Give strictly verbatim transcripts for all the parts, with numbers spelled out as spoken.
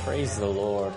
Praise the Lord.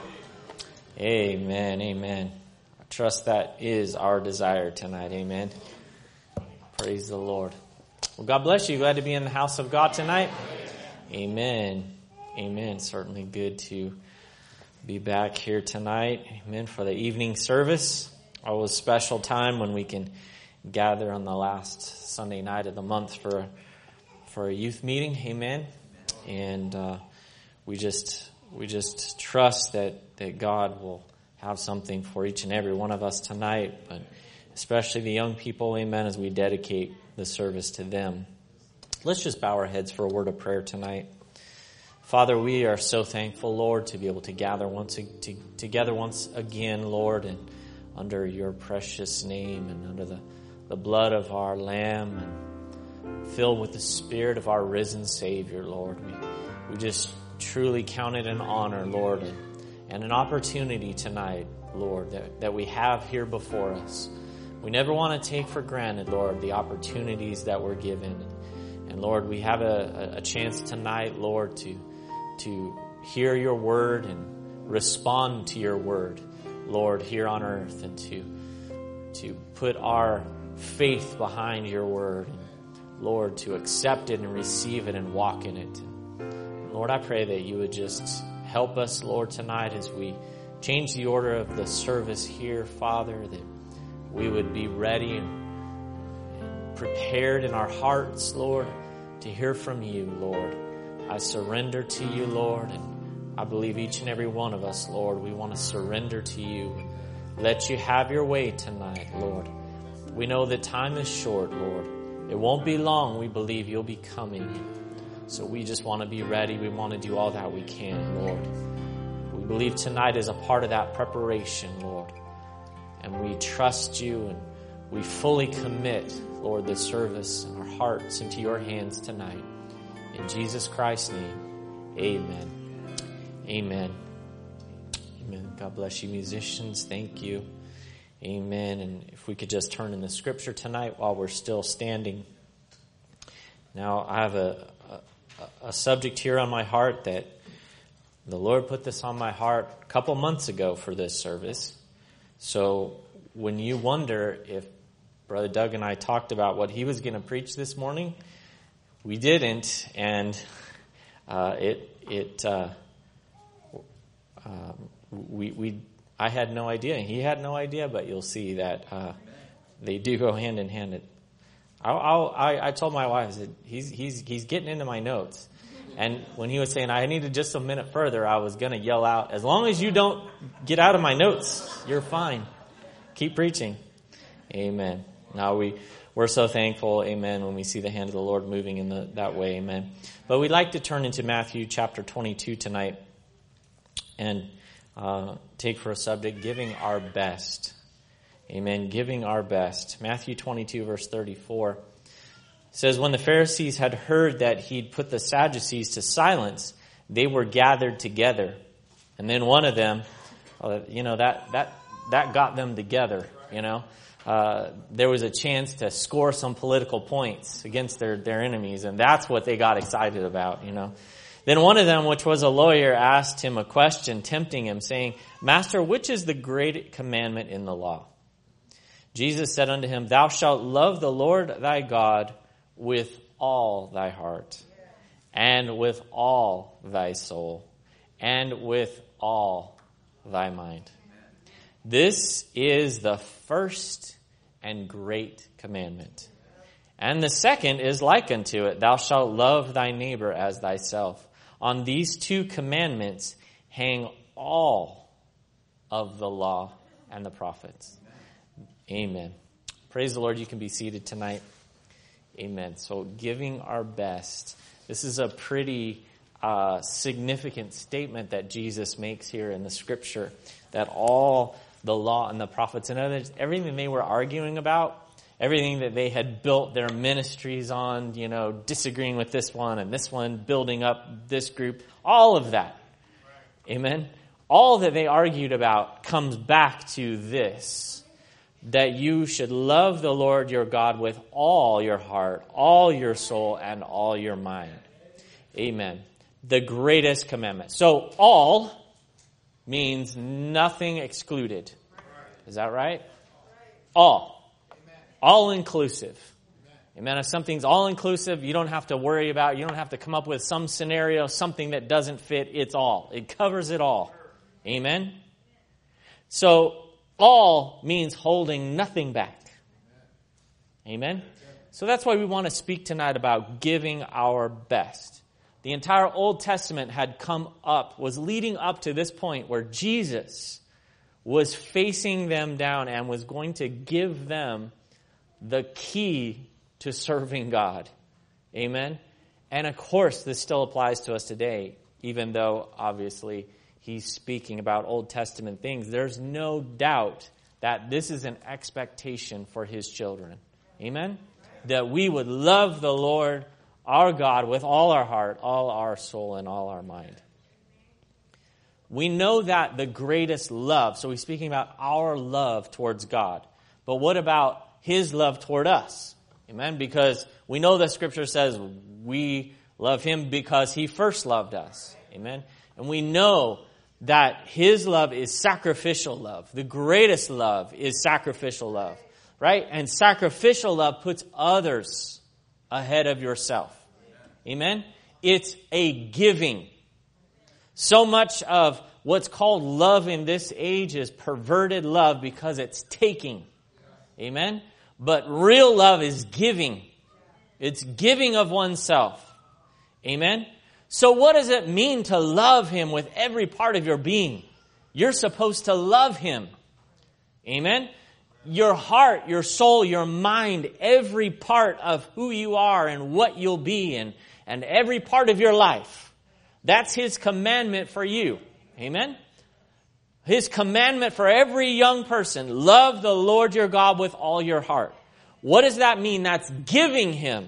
Amen. Amen. I trust that is our desire tonight. Amen. Praise the Lord. Well, God bless you. Glad to be in the house of God tonight. Amen. Amen. Certainly good to be back here tonight. Amen. For the evening service. Always a special time when we can gather on the last Sunday night of the month for, for a youth meeting. Amen. And uh, we just we just trust that, that God will have something for each and every one of us tonight, but especially the young people, amen, as we dedicate the service to them. Let's just bow our heads for a word of prayer tonight. Father, we are so thankful, Lord, to be able to gather once to, together once again, Lord, and under your precious name and under the, the blood of our Lamb and filled with the Spirit of our risen Savior, Lord. We, we just truly count it an honor, Lord, and, and an opportunity tonight, Lord, that, that we have here before us. We never want to take for granted, Lord, the opportunities that we're given. And Lord, we have a, a chance tonight, Lord, to, to hear your word and respond to your word, Lord, here on earth, and to, to put our faith behind your word, and Lord, to accept it and receive it and walk in it. Lord, I pray that you would just help us, Lord, tonight as we change the order of the service here, Father, that we would be ready and prepared in our hearts, Lord, to hear from you, Lord. I surrender to you, Lord, and I believe each and every one of us, Lord, we want to surrender to you. Let you have your way tonight, Lord. We know that time is short, Lord. It won't be long. We believe you'll be coming. So we just want to be ready. We want to do all that we can, Lord. We believe tonight is a part of that preparation, Lord. And we trust you and we fully commit, Lord, the service and our hearts into your hands tonight. In Jesus Christ's name, amen. Amen. Amen. God bless you, musicians. Thank you. Amen. And if we could just turn in the scripture tonight while we're still standing. Now, I have a, a, a subject here on my heart that the Lord put this on my heart a couple months ago for this service. So when you wonder if Brother Doug and I talked about what he was going to preach this morning, we didn't, and uh, it it uh, um, we we I had no idea, and he had no idea, but you'll see that uh, they do go hand in hand. I'll, I'll, I I told my wife that he's he's he's getting into my notes, and when he was saying I needed just a minute further, I was going to yell out, "As long as you don't get out of my notes, you're fine. Keep preaching." Amen. Now we. We're so thankful, amen, when we see the hand of the Lord moving in the, that way, amen. But we'd like to turn into Matthew chapter twenty-two tonight and uh, take for a subject, giving our best. Amen, giving our best. Matthew twenty-two, verse thirty-four says, when the Pharisees had heard that he'd put the Sadducees to silence, they were gathered together. And then one of them, you know, that that that got them together, you know. Uh, there was a chance to score some political points against their, their enemies, and that's what they got excited about, you know. Then one of them, which was a lawyer, asked him a question, tempting him, saying, Master, which is the great commandment in the law? Jesus said unto him, Thou shalt love the Lord thy God with all thy heart, and with all thy soul, and with all thy mind. This is the first and great commandment. And the second is like unto it, Thou shalt love thy neighbor as thyself. On these two commandments hang all of the law and the prophets. Amen. Praise the Lord. You can be seated tonight. Amen. So giving our best. This is a pretty uh, significant statement that Jesus makes here in the scripture, that all the law and the prophets and others, everything they were arguing about, everything that they had built their ministries on, you know, disagreeing with this one and this one, building up this group, all of that. Amen. All that they argued about comes back to this, that you should love the Lord your God with all your heart, all your soul, and all your mind. Amen. The greatest commandment. So all means nothing excluded. Is that right? All. All inclusive. Amen. If something's all inclusive, you don't have to worry about, you don't have to come up with some scenario, something that doesn't fit. It's all. It covers it all. Amen. So all means holding nothing back. Amen. So that's why we want to speak tonight about giving our best. The entire Old Testament had come up, was leading up to this point where Jesus was facing them down and was going to give them the key to serving God. Amen? And of course, this still applies to us today, even though obviously he's speaking about Old Testament things. There's no doubt that this is an expectation for his children. Amen? That we would love the Lord our God with all our heart, all our soul, and all our mind. We know that the greatest love, so he's speaking about our love towards God. But what about his love toward us? Amen? Because we know the scripture says we love him because he first loved us. Amen? And we know that his love is sacrificial love. The greatest love is sacrificial love. Right? And sacrificial love puts others ahead of yourself. Amen? It's a giving. So much of what's called love in this age is perverted love because it's taking. Amen? But real love is giving. It's giving of oneself. Amen? So what does it mean to love him with every part of your being? You're supposed to love him. Amen? Your heart, your soul, your mind, every part of who you are and what you'll be and, and every part of your life. That's his commandment for you. Amen? His commandment for every young person, love the Lord your God with all your heart. What does that mean? That's giving him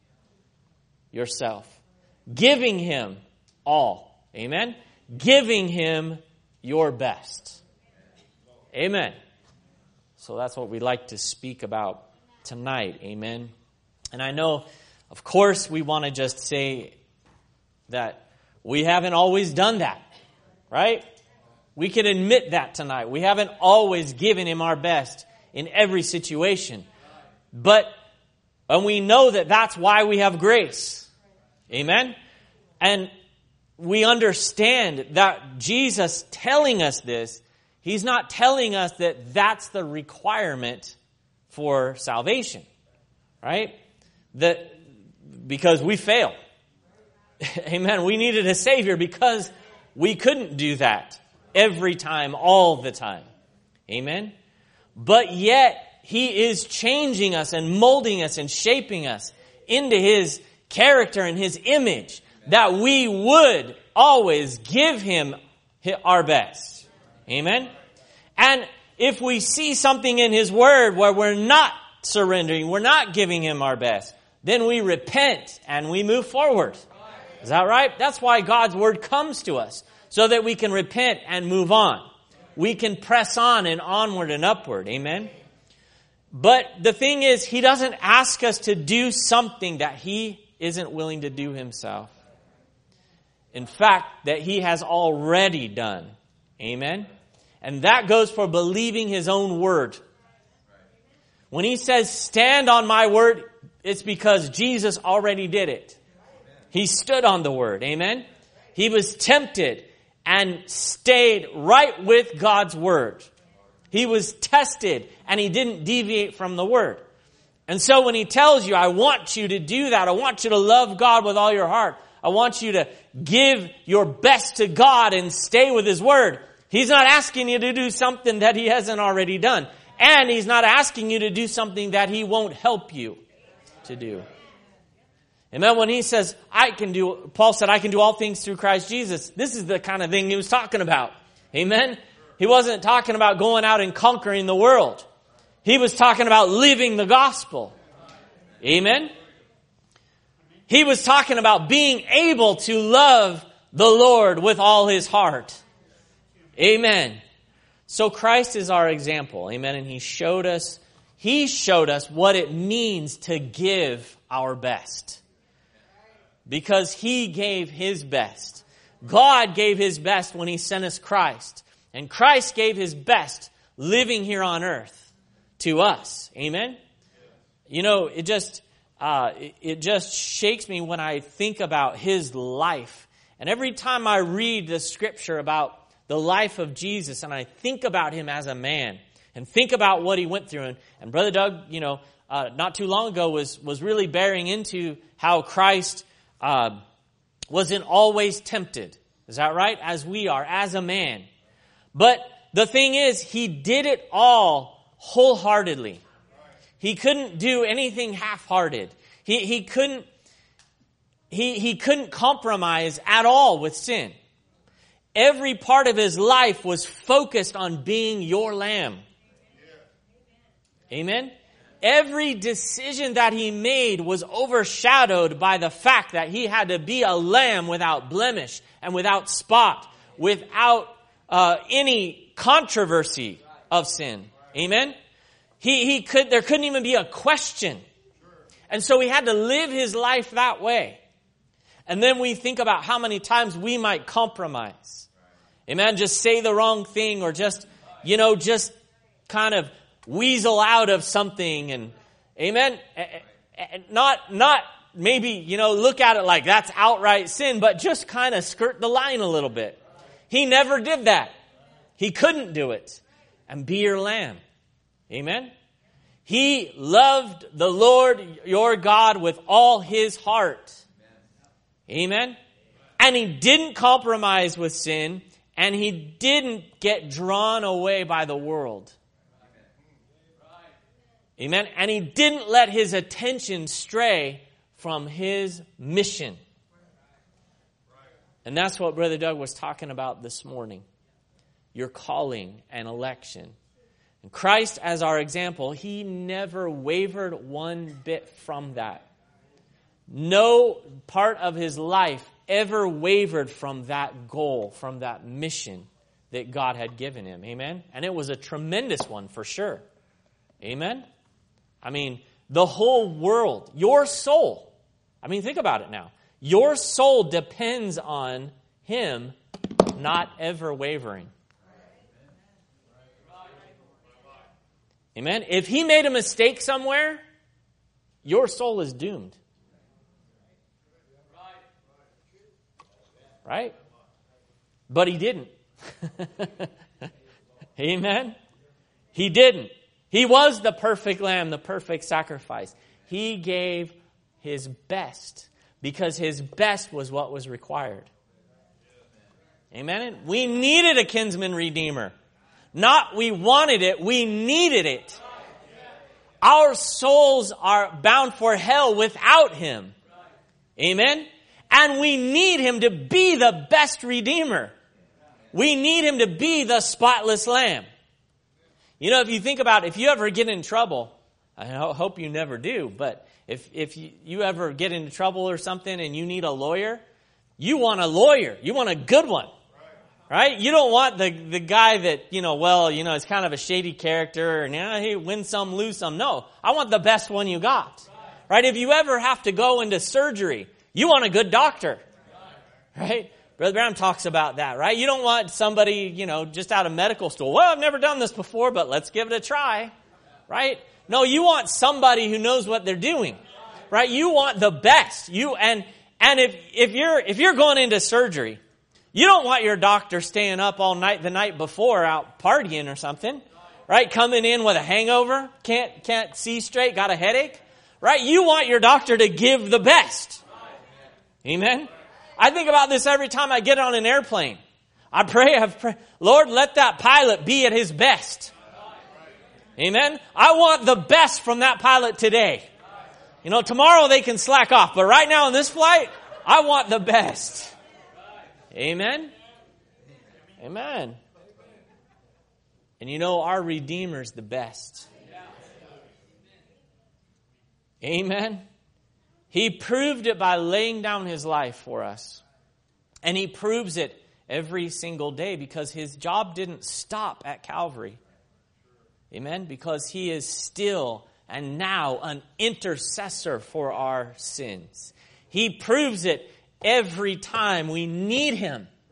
yourself. Giving him all. Amen? Giving him your best. Amen. So that's what we like to speak about tonight. Amen. And I know, of course, we want to just say that we haven't always done that. Right? We can admit that tonight. We haven't always given him our best in every situation. But, and we know that that's why we have grace. Amen? And we understand that Jesus telling us this, he's not telling us that that's the requirement for salvation, right? That because we fail. Amen. We needed a Savior because we couldn't do that every time, all the time. Amen. But yet he is changing us and molding us and shaping us into his character and his image, that we would always give him our best. Amen? And if we see something in his word where we're not surrendering, we're not giving him our best, then we repent and we move forward. Is that right? That's why God's word comes to us, so that we can repent and move on. We can press on and onward and upward. Amen? But the thing is, he doesn't ask us to do something that he isn't willing to do himself. In fact, that he has already done. Amen? And that goes for believing his own word. When he says, stand on my word, it's because Jesus already did it. He stood on the word. Amen? He was tempted and stayed right with God's word. He was tested and he didn't deviate from the word. And so when he tells you, I want you to do that, I want you to love God with all your heart, I want you to give your best to God and stay with his word, he's not asking you to do something that he hasn't already done. And he's not asking you to do something that he won't help you to do. Amen. When he says, I can do, Paul said, I can do all things through Christ Jesus. This is the kind of thing he was talking about. Amen. He wasn't talking about going out and conquering the world. He was talking about living the gospel. Amen. He was talking about being able to love the Lord with all his heart. Amen. So Christ is our example. Amen. And he showed us, he showed us what it means to give our best. Because he gave his best. God gave his best when he sent us Christ. And Christ gave his best living here on earth to us. Amen? You know, it just, uh, it, it just shakes me when I think about his life. And every time I read the scripture about the life of Jesus and I think about him as a man and think about what he went through. And, and Brother Doug, you know, uh, not too long ago was, was really bearing into how Christ uh, wasn't always tempted. Is that right? As we are, as a man. But the thing is, he did it all wholeheartedly. He couldn't do anything half-hearted. He, he couldn't, he, he couldn't compromise at all with sin. Every part of his life was focused on being your lamb. Amen? Every decision that he made was overshadowed by the fact that he had to be a lamb without blemish and without spot, without uh, any controversy of sin. Amen? He, he could, there couldn't even be a question. And so he had to live his life that way. And then we think about how many times we might compromise. Amen? Just say the wrong thing or just, you know, just kind of weasel out of something. And amen? Not, not maybe, you know, look at it like that's outright sin, but just kind of skirt the line a little bit. He never did that. He couldn't do it. And be your lamb. Amen? He loved the Lord your God with all his heart. Amen? And he didn't compromise with sin, and he didn't get drawn away by the world. Amen? And he didn't let his attention stray from his mission. And that's what Brother Doug was talking about this morning. Your calling and election. And Christ, as our example, he never wavered one bit from that. No part of his life ever wavered from that goal, from that mission that God had given him. Amen? And it was a tremendous one for sure. Amen? I mean, the whole world, your soul. I mean, think about it now. Your soul depends on him not ever wavering. Amen? If he made a mistake somewhere, your soul is doomed. Right? But he didn't. Amen? He didn't. He was the perfect lamb, the perfect sacrifice. He gave his best because his best was what was required. Amen? We needed a kinsman redeemer. Not we wanted it, we needed it. Our souls are bound for hell without him. Amen? And we need him to be the best redeemer. We need him to be the spotless lamb. You know, if you think about, if you ever get in trouble, I hope you never do, but if, if you, you ever get into trouble or something and you need a lawyer, you want a lawyer. You want a good one. Right? You don't want the, the guy that, you know, well, you know, it's kind of a shady character and, you know, he wins some, lose some. No, I want the best one you got. Right? If you ever have to go into surgery, you want a good doctor. Right? Brother Brown talks about that, right? You don't want somebody, you know, just out of medical school. Well, I've never done this before, but let's give it a try. Right? No, you want somebody who knows what they're doing. Right? You want the best. You and and if if you're if you're going into surgery, you don't want your doctor staying up all night the night before out partying or something. Right? Coming in with a hangover, can't can't see straight, got a headache. Right? You want your doctor to give the best. Amen? I think about this every time I get on an airplane. I pray, I pray, Lord, let that pilot be at his best. Amen? I want the best from that pilot today. You know, tomorrow they can slack off, but right now on this flight, I want the best. Amen? Amen. And you know, our Redeemer's the best. Amen? He proved it by laying down his life for us. And he proves it every single day because his job didn't stop at Calvary. Amen? Because he is still and now an intercessor for our sins. He proves it every time we need him.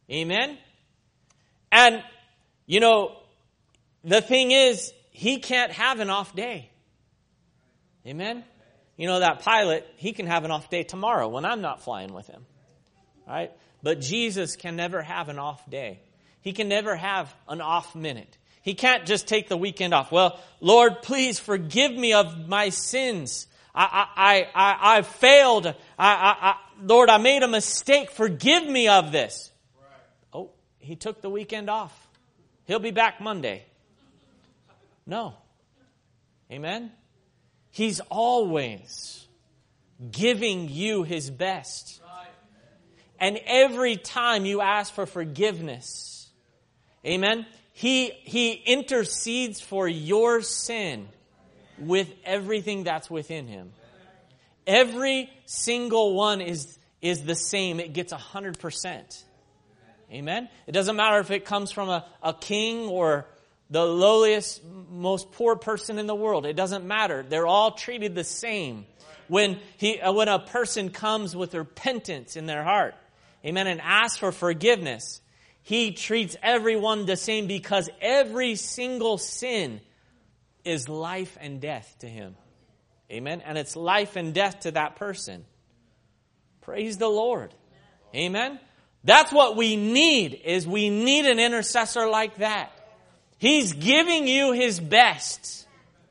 Amen? And, you know, the thing is, he can't have an off day. Amen? You know, that pilot, he can have an off day tomorrow when I'm not flying with him. Right? But Jesus can never have an off day. He can never have an off minute. He can't just take the weekend off. Well, Lord, please forgive me of my sins. I, I, I, I failed. I, I, I, Lord, I made a mistake. Forgive me of this. Right. Oh, he took the weekend off. He'll be back Monday. No. Amen? He's always giving you his best. Right. And every time you ask for forgiveness, amen, he, he intercedes for your sin with everything that's within him. Every single one is, is the same. It gets one hundred percent. Amen? It doesn't matter if it comes from a, a king or the lowliest, most poor person in the world. It doesn't matter. They're all treated the same. When he, when a person comes with repentance in their heart, amen, and asks for forgiveness, he treats everyone the same because every single sin is life and death to him. Amen? And it's life and death to that person. Praise the Lord. Amen? That's what we need, is we need an intercessor like that. He's giving you his best.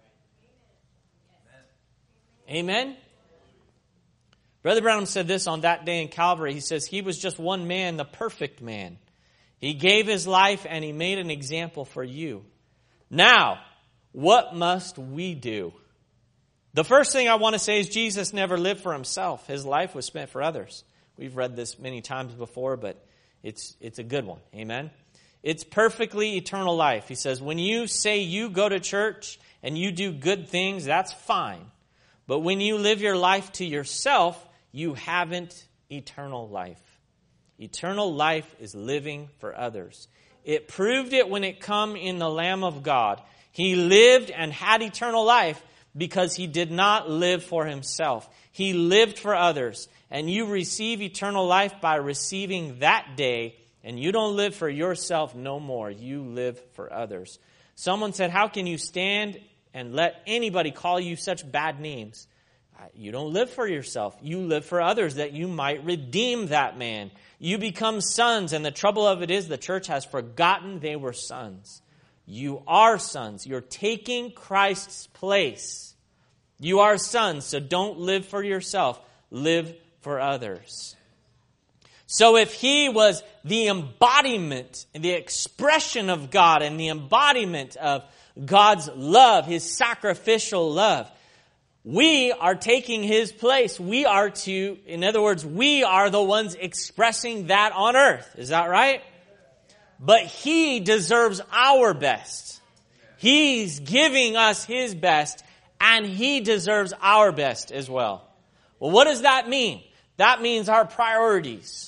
Amen? Brother Branham said this on that day in Calvary. He says, he was just one man, the perfect man. He gave his life and he made an example for you. Now, what must we do? The first thing I want to say is Jesus never lived for himself. His life was spent for others. We've read this many times before, but it's it's a good one. Amen? It's perfectly eternal life. He says, when you say you go to church and you do good things, that's fine. But when you live your life to yourself, you haven't eternal life. Eternal life is living for others. It proved it when it come in the Lamb of God. He lived and had eternal life because he did not live for himself. He lived for others. And you receive eternal life by receiving that day. And you don't live for yourself no more. You live for others. Someone said, how can you stand and let anybody call you such bad names? You don't live for yourself. You live for others that you might redeem that man. You become sons. And the trouble of it is the church has forgotten they were sons. You are sons. You're taking Christ's place. You are sons. So don't live for yourself. Live for others. So if he was the embodiment and the expression of God and the embodiment of God's love, his sacrificial love, we are taking his place. We are to, in other words, we are the ones expressing that on earth. Is that right? But he deserves our best. He's giving us his best, and he deserves our best as well. Well, what does that mean? That means our priorities.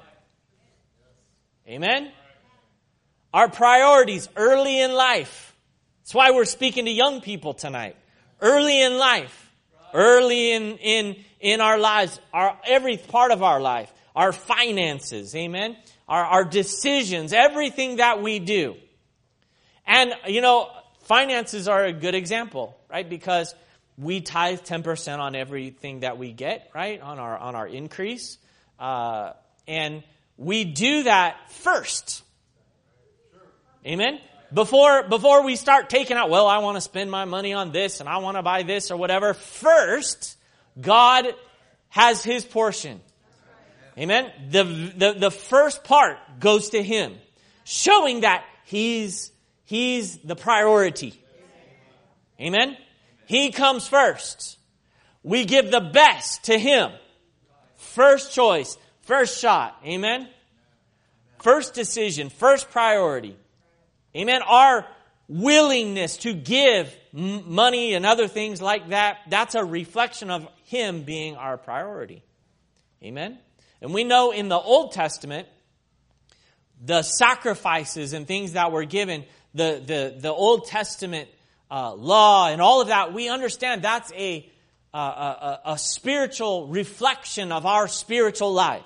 Amen? Our priorities early in life. That's why we're speaking to young people tonight. Early in life. Early in, in, in our lives. Our, every part of our life. Our finances. Amen? Our, our decisions. Everything that we do. And, you know, finances are a good example, right? Because we tithe ten percent on everything that we get, right? On our, on our increase. Uh, and we do that first. Amen? Before, before we start taking out, well, I want to spend my money on this and I want to buy this or whatever. First, God has his portion. Amen? The, the, the first part goes to him, showing that he's, he's the priority. Amen? He comes first. We give the best to him. First choice. First shot. Amen? First decision. First priority. Amen? Our willingness to give m- money and other things like that, that's a reflection of him being our priority. Amen? And we know in the Old Testament, the sacrifices and things that were given, the, the, the Old Testament uh, law and all of that, we understand that's a Uh, a, a spiritual reflection of our spiritual lives.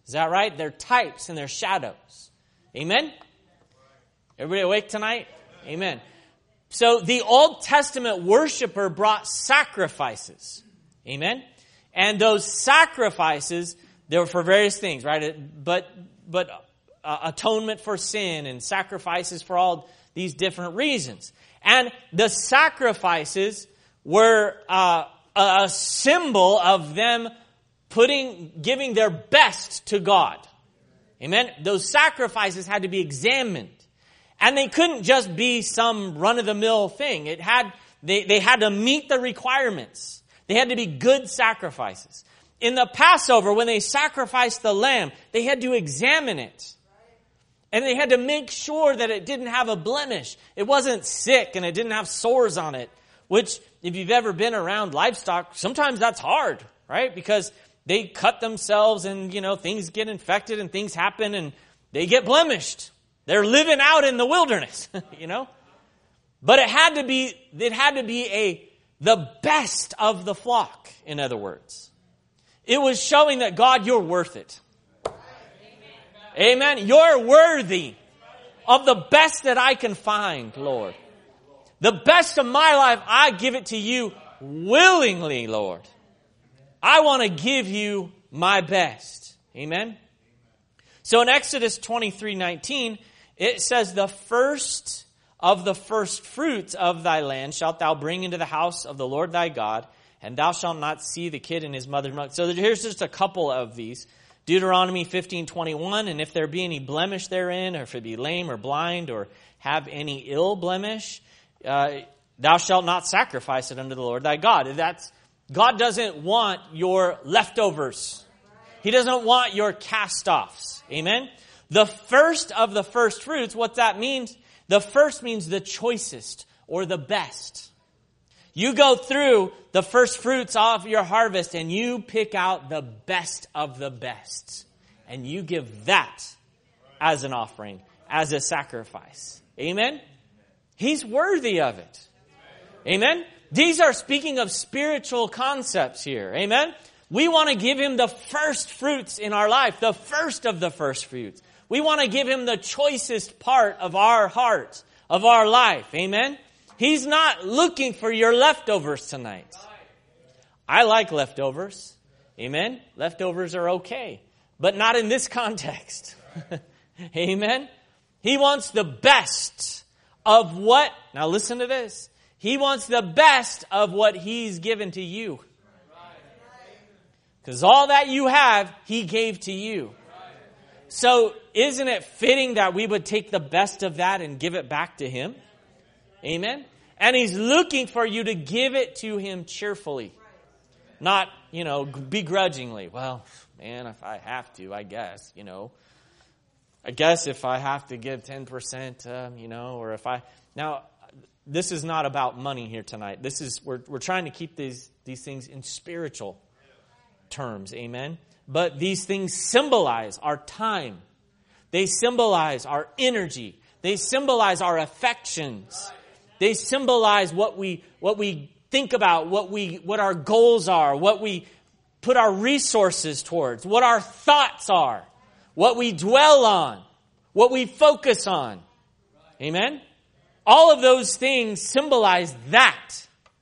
Is that right? They're types and they're shadows. Amen? Everybody awake tonight? Amen. So the Old Testament worshiper brought sacrifices. Amen? And those sacrifices, they were for various things, right? But, but uh, atonement for sin and sacrifices for all these different reasons. And the sacrifices were uh, a symbol of them putting, giving their best to God. Amen? Those sacrifices had to be examined. And they couldn't just be some run-of-the-mill thing. It had, they, they had to meet the requirements. They had to be good sacrifices. In the Passover, when they sacrificed the lamb, they had to examine it. And they had to make sure that it didn't have a blemish. It wasn't sick and it didn't have sores on it. Which, if you've ever been around livestock, sometimes that's hard, right? Because they cut themselves and, you know, things get infected and things happen and they get blemished. They're living out in the wilderness, you know. But it had to be, it had to be a, the best of the flock, in other words. It was showing that, God, you're worth it. Amen. Amen. You're worthy of the best that I can find, Lord. The best of my life, I give it to you willingly, Lord. I want to give you my best. Amen. So in Exodus twenty-three nineteen, it says, the first of the first fruits of thy land shalt thou bring into the house of the Lord thy God, and thou shalt not see the kid in his mother's milk. So here's just a couple of these. Deuteronomy fifteen twenty-one, and if there be any blemish therein, or if it be lame or blind, or have any ill blemish, uh, thou shalt not sacrifice it unto the Lord thy God. That's, God doesn't want your leftovers. He doesn't want your cast-offs. Amen? The first of the first fruits, what that means, the first means the choicest or the best. You go through the first fruits of your harvest and you pick out the best of the best. And you give that as an offering, as a sacrifice. Amen? He's worthy of it. Amen? These are speaking of spiritual concepts here. Amen? We want to give him the first fruits in our life, the first of the first fruits. We want to give him the choicest part of our heart, of our life. Amen? He's not looking for your leftovers tonight. I like leftovers. Amen? Leftovers are okay, but not in this context. Amen? He wants the best of what, now listen to this. He wants the best of what he's given to you. Because all that you have, he gave to you. So isn't it fitting that we would take the best of that and give it back to him? Amen? And he's looking for you to give it to him cheerfully. Not, you know, begrudgingly. Well, man, if I have to, I guess, you know. I guess if I have to give ten percent, um, you know, or if I... Now, this is not about money here tonight. This is, we're, we're trying to keep these, these things in spiritual terms. Amen? But these things symbolize our time. They symbolize our energy. They symbolize our affections. They symbolize what we what we think about, what we what our goals are, what we put our resources towards, what our thoughts are, what we dwell on, what we focus on. Amen? All of those things symbolize that.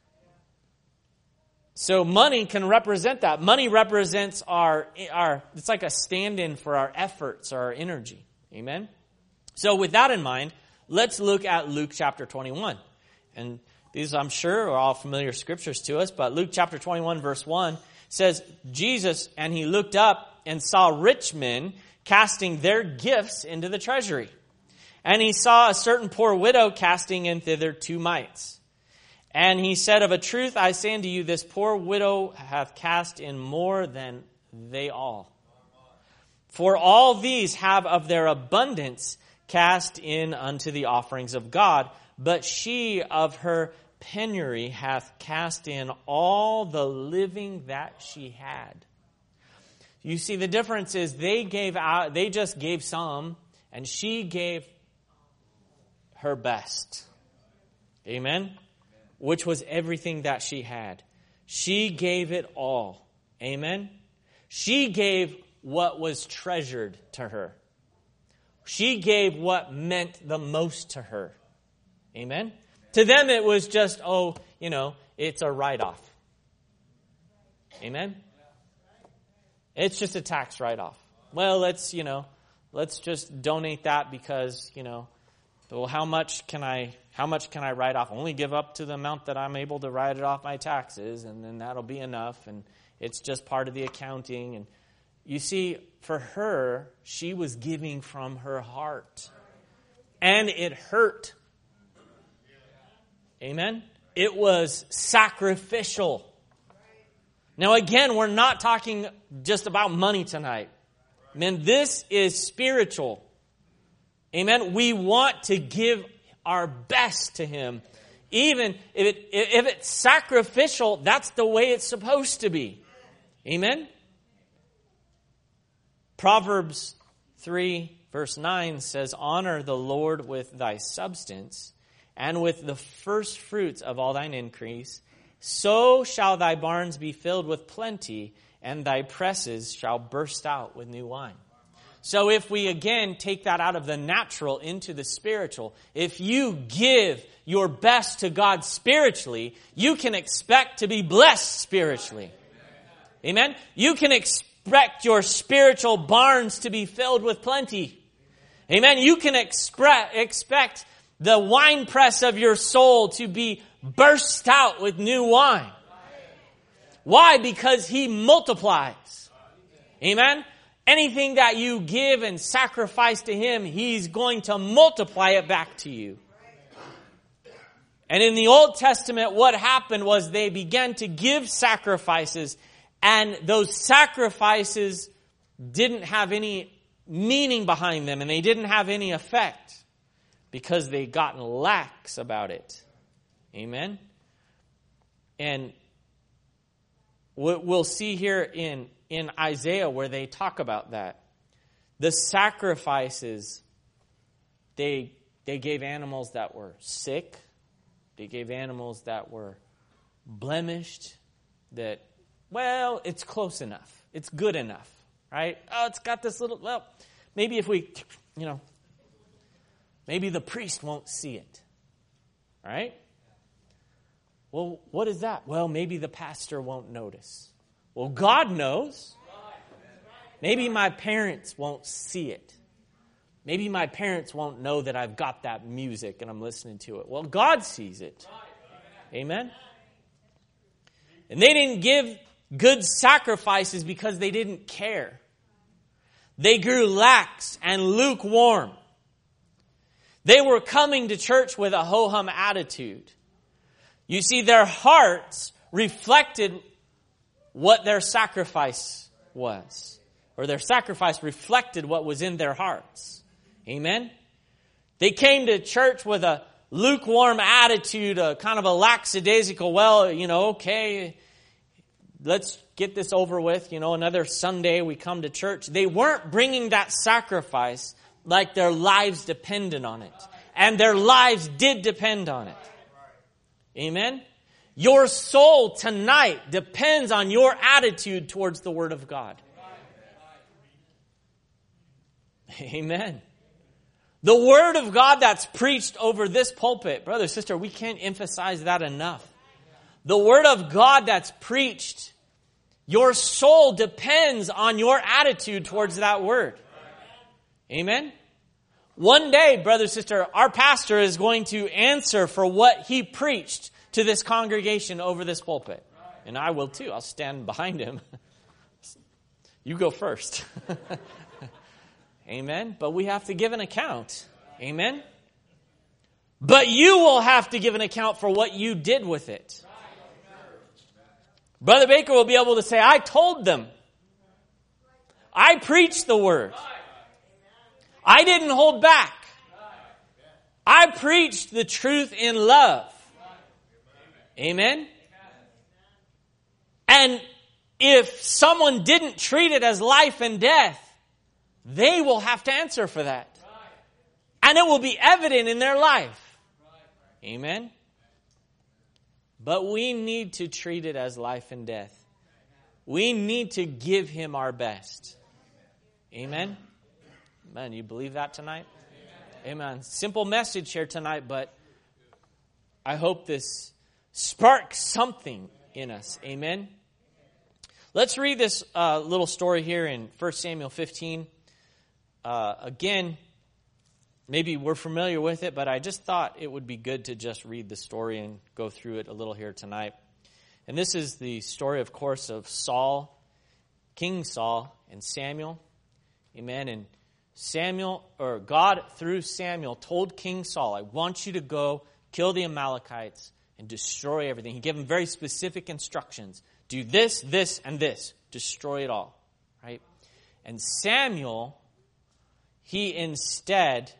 So money can represent that. Money represents our, our it's like a stand-in for our efforts or our energy. Amen? So with that in mind, let's look at Luke chapter twenty-one. And these, I'm sure, are all familiar scriptures to us. But Luke chapter twenty-one, verse one says, Jesus, and he looked up and saw rich men casting their gifts into the treasury. And he saw a certain poor widow casting in thither two mites. And he said, of a truth I say unto you, this poor widow hath cast in more than they all. For all these have of their abundance cast in unto the offerings of God, but she of her penury hath cast in all the living that she had. You see, the difference is they gave out, they just gave some, and she gave her best. Amen? Which was everything that she had. She gave it all. Amen? She gave what was treasured to her. She gave what meant the most to her. Amen? To them it was just, oh, you know, it's a write-off. Amen? It's just a tax write-off. Well, let's, you know, let's just donate that because, you know, well, how much can I, how much can I write off? Only give up to the amount that I'm able to write it off my taxes, and then that'll be enough, and it's just part of the accounting. And you see, for her, she was giving from her heart. And it hurt. Amen? It was sacrificial. Now again, we're not talking just about money tonight. Man, this is spiritual. Amen? We want to give our best to Him. Even if, it, if it's sacrificial, that's the way it's supposed to be. Amen? Proverbs three verse nine says, honor the Lord with thy substance and with the first fruits of all thine increase. So shall thy barns be filled with plenty, and thy presses shall burst out with new wine. So if we again take that out of the natural into the spiritual, if you give your best to God spiritually, you can expect to be blessed spiritually. Amen? You can expect your spiritual barns to be filled with plenty. Amen? You can expre- expect the winepress of your soul to be burst out with new wine. Why? Because He multiplies. Amen? Anything that you give and sacrifice to Him, He's going to multiply it back to you. And in the Old Testament, what happened was they began to give sacrifices, and those sacrifices didn't have any meaning behind them, and they didn't have any effect because they'd gotten lax about it. Amen? And we'll see here in, in Isaiah where they talk about that. The sacrifices, they, they gave animals that were sick. They gave animals that were blemished. That, well, it's close enough. It's good enough. Right? Oh, it's got this little, well, maybe if we, you know, maybe the priest won't see it. Right? Well, what is that? Well, maybe the pastor won't notice. Well, God knows. Maybe my parents won't see it. Maybe my parents won't know that I've got that music and I'm listening to it. Well, God sees it. Amen? And they didn't give good sacrifices because they didn't care. They grew lax and lukewarm. They were coming to church with a ho-hum attitude. You see, their hearts reflected what their sacrifice was. Or their sacrifice reflected what was in their hearts. Amen? They came to church with a lukewarm attitude, a kind of a lackadaisical, well, you know, okay, let's get this over with. You know, another Sunday we come to church. They weren't bringing that sacrifice like their lives depended on it. And their lives did depend on it. Amen? Your soul tonight depends on your attitude towards the Word of God. Amen. The Word of God that's preached over this pulpit, brother, sister, we can't emphasize that enough. The Word of God that's preached, your soul depends on your attitude towards that Word. Amen? One day, brother, sister, our pastor is going to answer for what he preached to this congregation over this pulpit. And I will too. I'll stand behind him. You go first. Amen. But we have to give an account. Amen. But you will have to give an account for what you did with it. Brother Baker will be able to say, I told them. I preached the word. I didn't hold back. I preached the truth in love. Amen. And if someone didn't treat it as life and death, they will have to answer for that. And it will be evident in their life. Amen. But we need to treat it as life and death. We need to give Him our best. Amen? Amen. You believe that tonight? Amen. Amen. Simple message here tonight, but I hope this sparks something in us. Amen? Let's read this uh, little story here in First Samuel fifteen. Uh, again, maybe we're familiar with it, but I just thought it would be good to just read the story and go through it a little here tonight. And this is the story, of course, of Saul, King Saul, and Samuel. Amen. And Samuel, or God through Samuel, told King Saul, I want you to go kill the Amalekites and destroy everything. He gave him very specific instructions. Do this, this, and this. Destroy it all. Right? And Samuel, he instead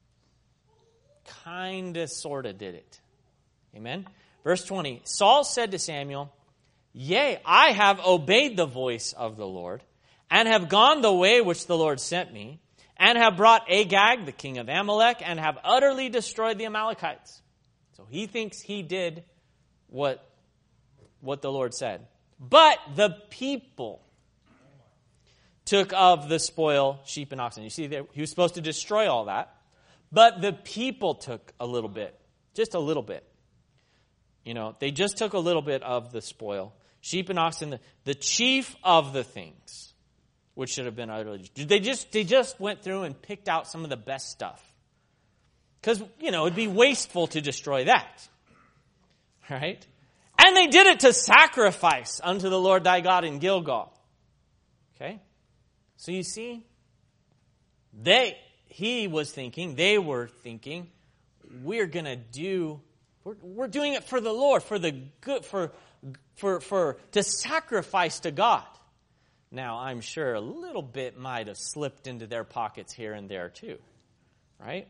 kind of, sort of did it. Amen? Verse twenty, Saul said to Samuel, Yea, I have obeyed the voice of the Lord, and have gone the way which the Lord sent me, and have brought Agag, the king of Amalek, and have utterly destroyed the Amalekites. So he thinks he did what, what the Lord said. But the people took of the spoil sheep and oxen. You see, he was supposed to destroy all that. But the people took a little bit. Just a little bit. You know, they just took a little bit of the spoil. Sheep and oxen, the, the chief of the things, which should have been utterly. They just, they just went through and picked out some of the best stuff. Because, you know, it'd be wasteful to destroy that. Right? And they did it to sacrifice unto the Lord thy God in Gilgal. Okay? So you see, they, he was thinking, they were thinking, we're going to do, we're, we're doing it for the Lord, for the good, for, for, for, to sacrifice to God. Now, I'm sure a little bit might have slipped into their pockets here and there too. Right?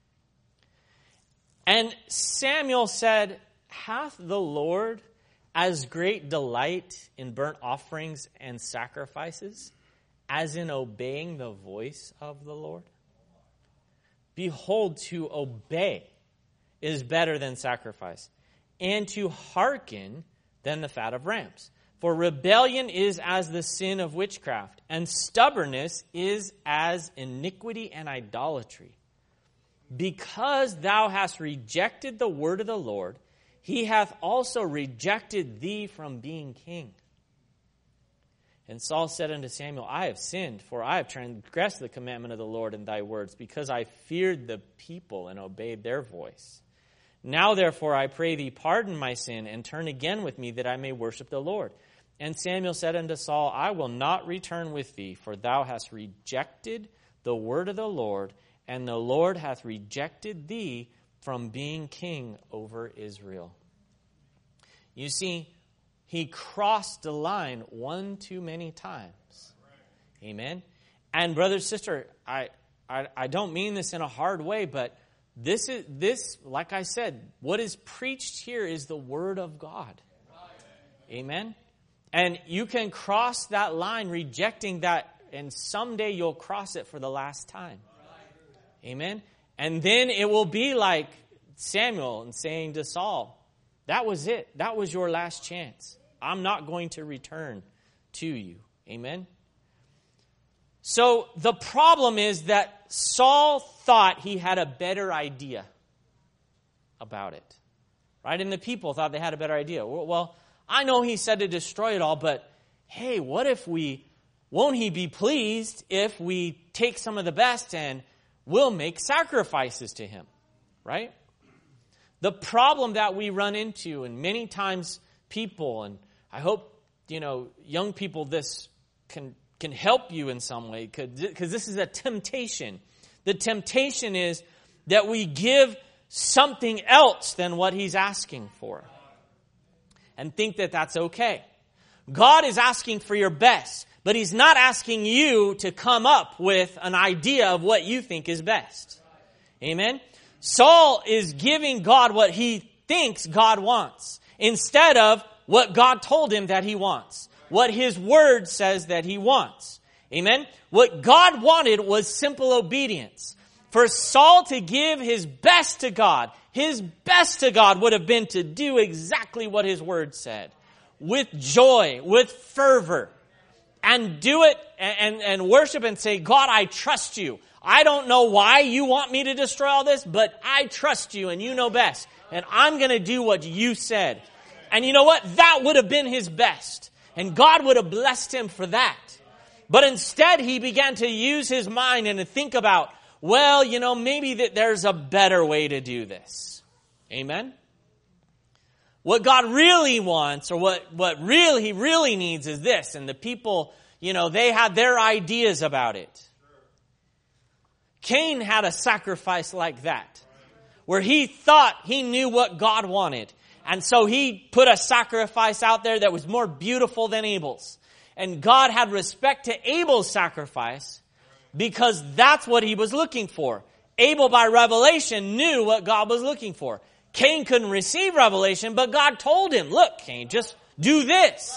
And Samuel said, hath the Lord as great delight in burnt offerings and sacrifices as in obeying the voice of the Lord? Behold, to obey is better than sacrifice, and to hearken than the fat of rams. For rebellion is as the sin of witchcraft, and stubbornness is as iniquity and idolatry. Because thou hast rejected the word of the Lord, he hath also rejected thee from being king. And Saul said unto Samuel, I have sinned, for I have transgressed the commandment of the Lord in thy words, because I feared the people and obeyed their voice. Now therefore I pray thee, pardon my sin, and turn again with me, that I may worship the Lord. And Samuel said unto Saul, I will not return with thee, for thou hast rejected the word of the Lord, and the Lord hath rejected thee from being king over Israel. You see, he crossed the line one too many times. Amen. And brother, sister, I, I I don't mean this in a hard way, but this is this, like I said, what is preached here is the word of God. Amen. And you can cross that line rejecting that, and someday you'll cross it for the last time. Amen. And then it will be like Samuel and saying to Saul, that was it. That was your last chance. I'm not going to return to you. Amen. So the problem is that Saul thought he had a better idea about it. Right? And the people thought they had a better idea. Well, I know he said to destroy it all, but hey, what if we, won't he be pleased if we take some of the best and we'll make sacrifices to him? Right? The problem that we run into, and many times people, and I hope, you know, young people, this can can help you in some way, because this is a temptation. The temptation is that we give something else than what he's asking for and think that that's okay. God is asking for your best, but he's not asking you to come up with an idea of what you think is best. Amen? Saul is giving God what he thinks God wants instead of what God told him that he wants. What his word says that he wants. Amen? What God wanted was simple obedience. For Saul to give his best to God, his best to God would have been to do exactly what his word said. With joy, with fervor. and do it and, and worship and say, God, I trust you. I don't know why you want me to destroy all this, but I trust you and you know best. And I'm going to do what you said. And you know what? That would have been his best. And God would have blessed him for that. But instead, he began to use his mind and to think about, well, you know, maybe that there's a better way to do this. Amen? What God really wants, or what, what really he really needs is this. And the people, you know, they had their ideas about it. Cain had a sacrifice like that, where he thought he knew what God wanted. And so he put a sacrifice out there that was more beautiful than Abel's. And God had respect to Abel's sacrifice because that's what he was looking for. Abel, by revelation, knew what God was looking for. Cain couldn't receive revelation, but God told him, look, Cain, just do this.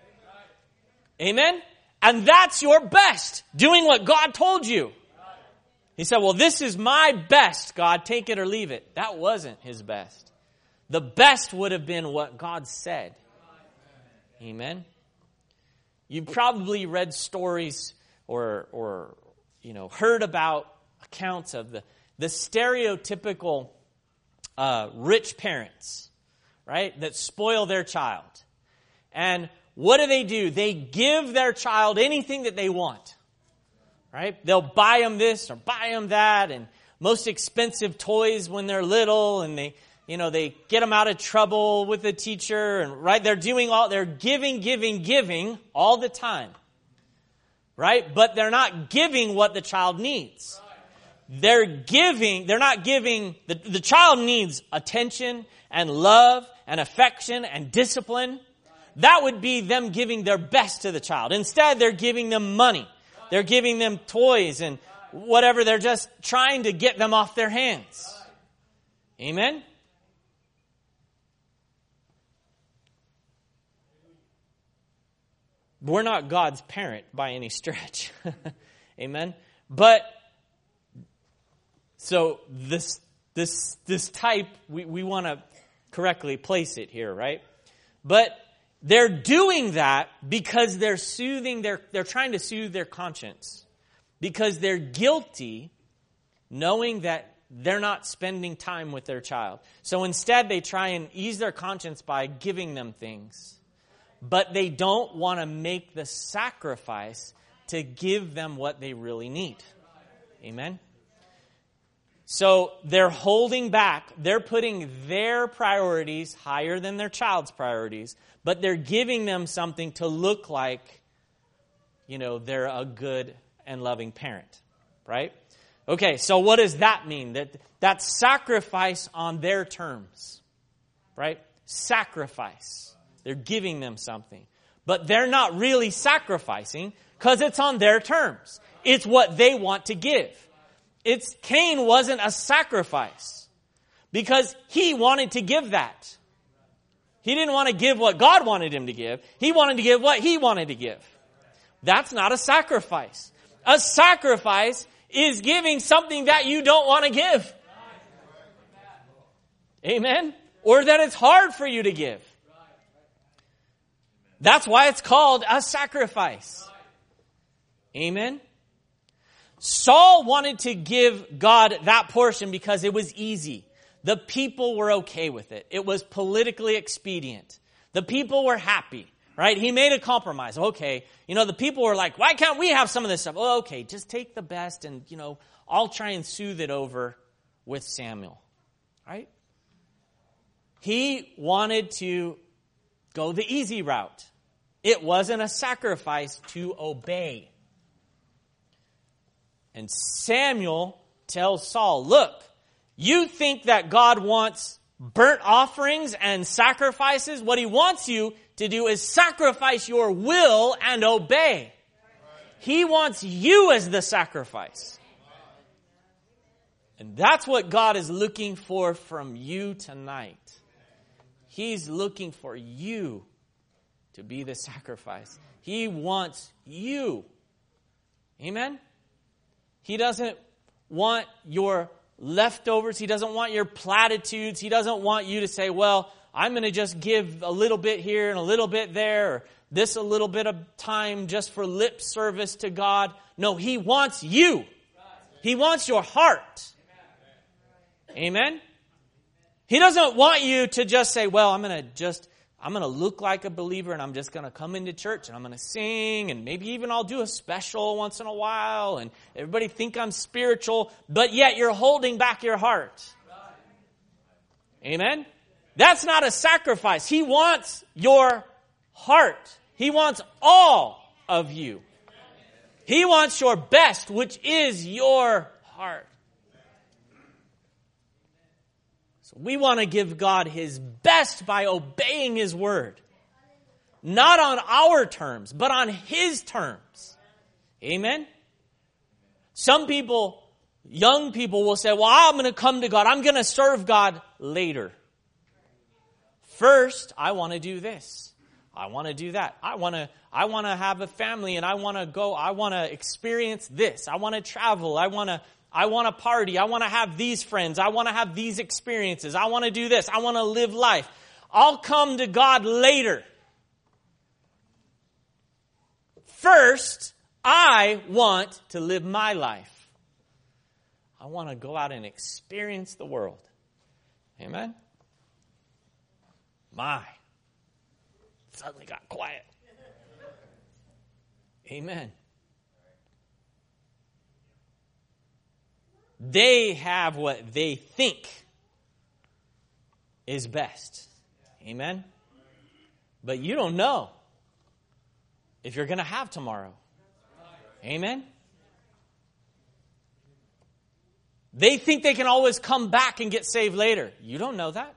Amen? And that's your best, doing what God told you. He said, well, this is my best, God, take it or leave it. That wasn't his best. The best would have been what God said. Amen? You've probably read stories or, or you know, heard about accounts of the, the stereotypical uh, rich parents, right, that spoil their child. And what do they do? They give their child anything that they want, right? They'll buy them this or buy them that, and most expensive toys when they're little, and they, you know, they get them out of trouble with the teacher, and right, they're doing all, they're giving, giving, giving all the time, right? But they're not giving what the child needs. They're giving, they're not giving, the, the child needs attention and love and affection and discipline. That would be them giving their best to the child. Instead, they're giving them money. They're giving them toys and whatever. They're just trying to get them off their hands. Amen? We're not God's parent by any stretch. Amen? But, so this this this type, we, we want to correctly place it here, right? But they're doing that because they're soothing their, they're trying to soothe their conscience. Because they're guilty, knowing that they're not spending time with their child. So instead they try and ease their conscience by giving them things. But they don't want to make the sacrifice to give them what they really need. Amen? So they're holding back. They're putting their priorities higher than their child's priorities. But they're giving them something to look like, you know, they're a good and loving parent. Right? Okay, so what does that mean? That that's sacrifice on their terms. Right? Sacrifice. They're giving them something. But they're not really sacrificing because it's on their terms. It's what they want to give. It's Cain wasn't a sacrifice because he wanted to give that. He didn't want to give what God wanted him to give. He wanted to give what he wanted to give. That's not a sacrifice. A sacrifice is giving something that you don't want to give. Amen? Or that it's hard for you to give. That's why it's called a sacrifice. Amen? Saul wanted to give God that portion because it was easy. The people were okay with it. It was politically expedient. The people were happy, right? He made a compromise. Okay, you know, the people were like, why can't we have some of this stuff? Oh, okay, just take the best and, you know, I'll try and soothe it over with Samuel, right? He wanted to go the easy route. It wasn't a sacrifice to obey. And Samuel tells Saul, look, you think that God wants burnt offerings and sacrifices? What he wants you to do is sacrifice your will and obey. He wants you as the sacrifice. And that's what God is looking for from you tonight. He's looking for you to be the sacrifice. He wants you. Amen? He doesn't want your leftovers. He doesn't want your platitudes. He doesn't want you to say, well, I'm going to just give a little bit here and a little bit there. Or this a little bit of time just for lip service to God. No, He wants you. He wants your heart. Amen? He doesn't want you to just say, well, I'm going to just, I'm going to look like a believer and I'm just going to come into church and I'm going to sing and maybe even I'll do a special once in a while and everybody think I'm spiritual, but yet you're holding back your heart. Amen? That's not a sacrifice. He wants your heart. He wants all of you. He wants your best, which is your heart. So we want to give God His best by obeying His word. Not on our terms, but on His terms. Amen? Some people, young people will say, well, I'm going to come to God. I'm going to serve God later. First, I want to do this. I want to do that. I want to I want to have a family and I want to go, I want to experience this. I want to travel. I want to I want to party. I want to have these friends. I want to have these experiences. I want to do this. I want to live life. I'll come to God later. First, I want to live my life. I want to go out and experience the world. Amen? My. Suddenly got quiet. Amen. They have what they think is best. Amen? But you don't know if you're going to have tomorrow. Amen? They think they can always come back and get saved later. You don't know that.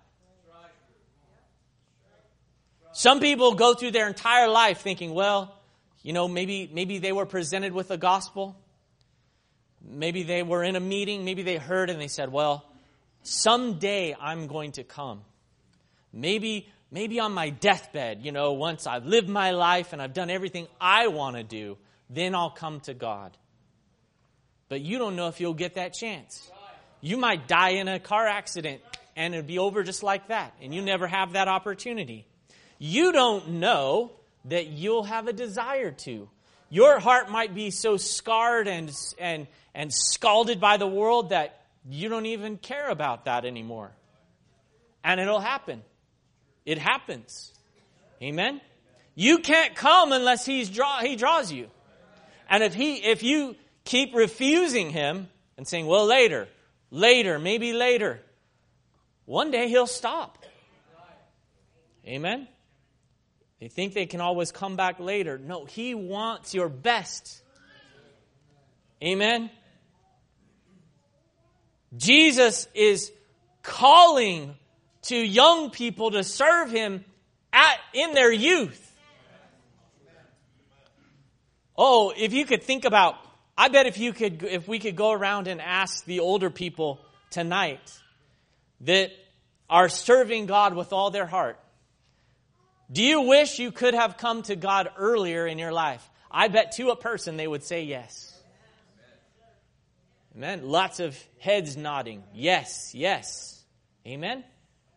Some people go through their entire life thinking, well, you know, maybe maybe they were presented with the gospel. Maybe they were in a meeting. Maybe they heard and they said, well, someday I'm going to come. Maybe maybe on my deathbed, you know, once I've lived my life and I've done everything I want to do, then I'll come to God. But you don't know if you'll get that chance. You might die in a car accident and it'll be over just like that. And you never have that opportunity. You don't know that you'll have a desire to. Your heart might be so scarred and and and scalded by the world that you don't even care about that anymore. And it'll happen. It happens. Amen? You can't come unless he's draw he draws you. And if he if you keep refusing him and saying, well, later, later, maybe later, one day he'll stop. Amen? They think they can always come back later. No, he wants your best. Amen? Jesus is calling to young people to serve him at in their youth. Oh, if you could think about, I bet if you could, if we could go around and ask the older people tonight that are serving God with all their heart, do you wish you could have come to God earlier in your life? I bet to a person they would say yes. Amen. Lots of heads nodding. Yes, yes. Amen.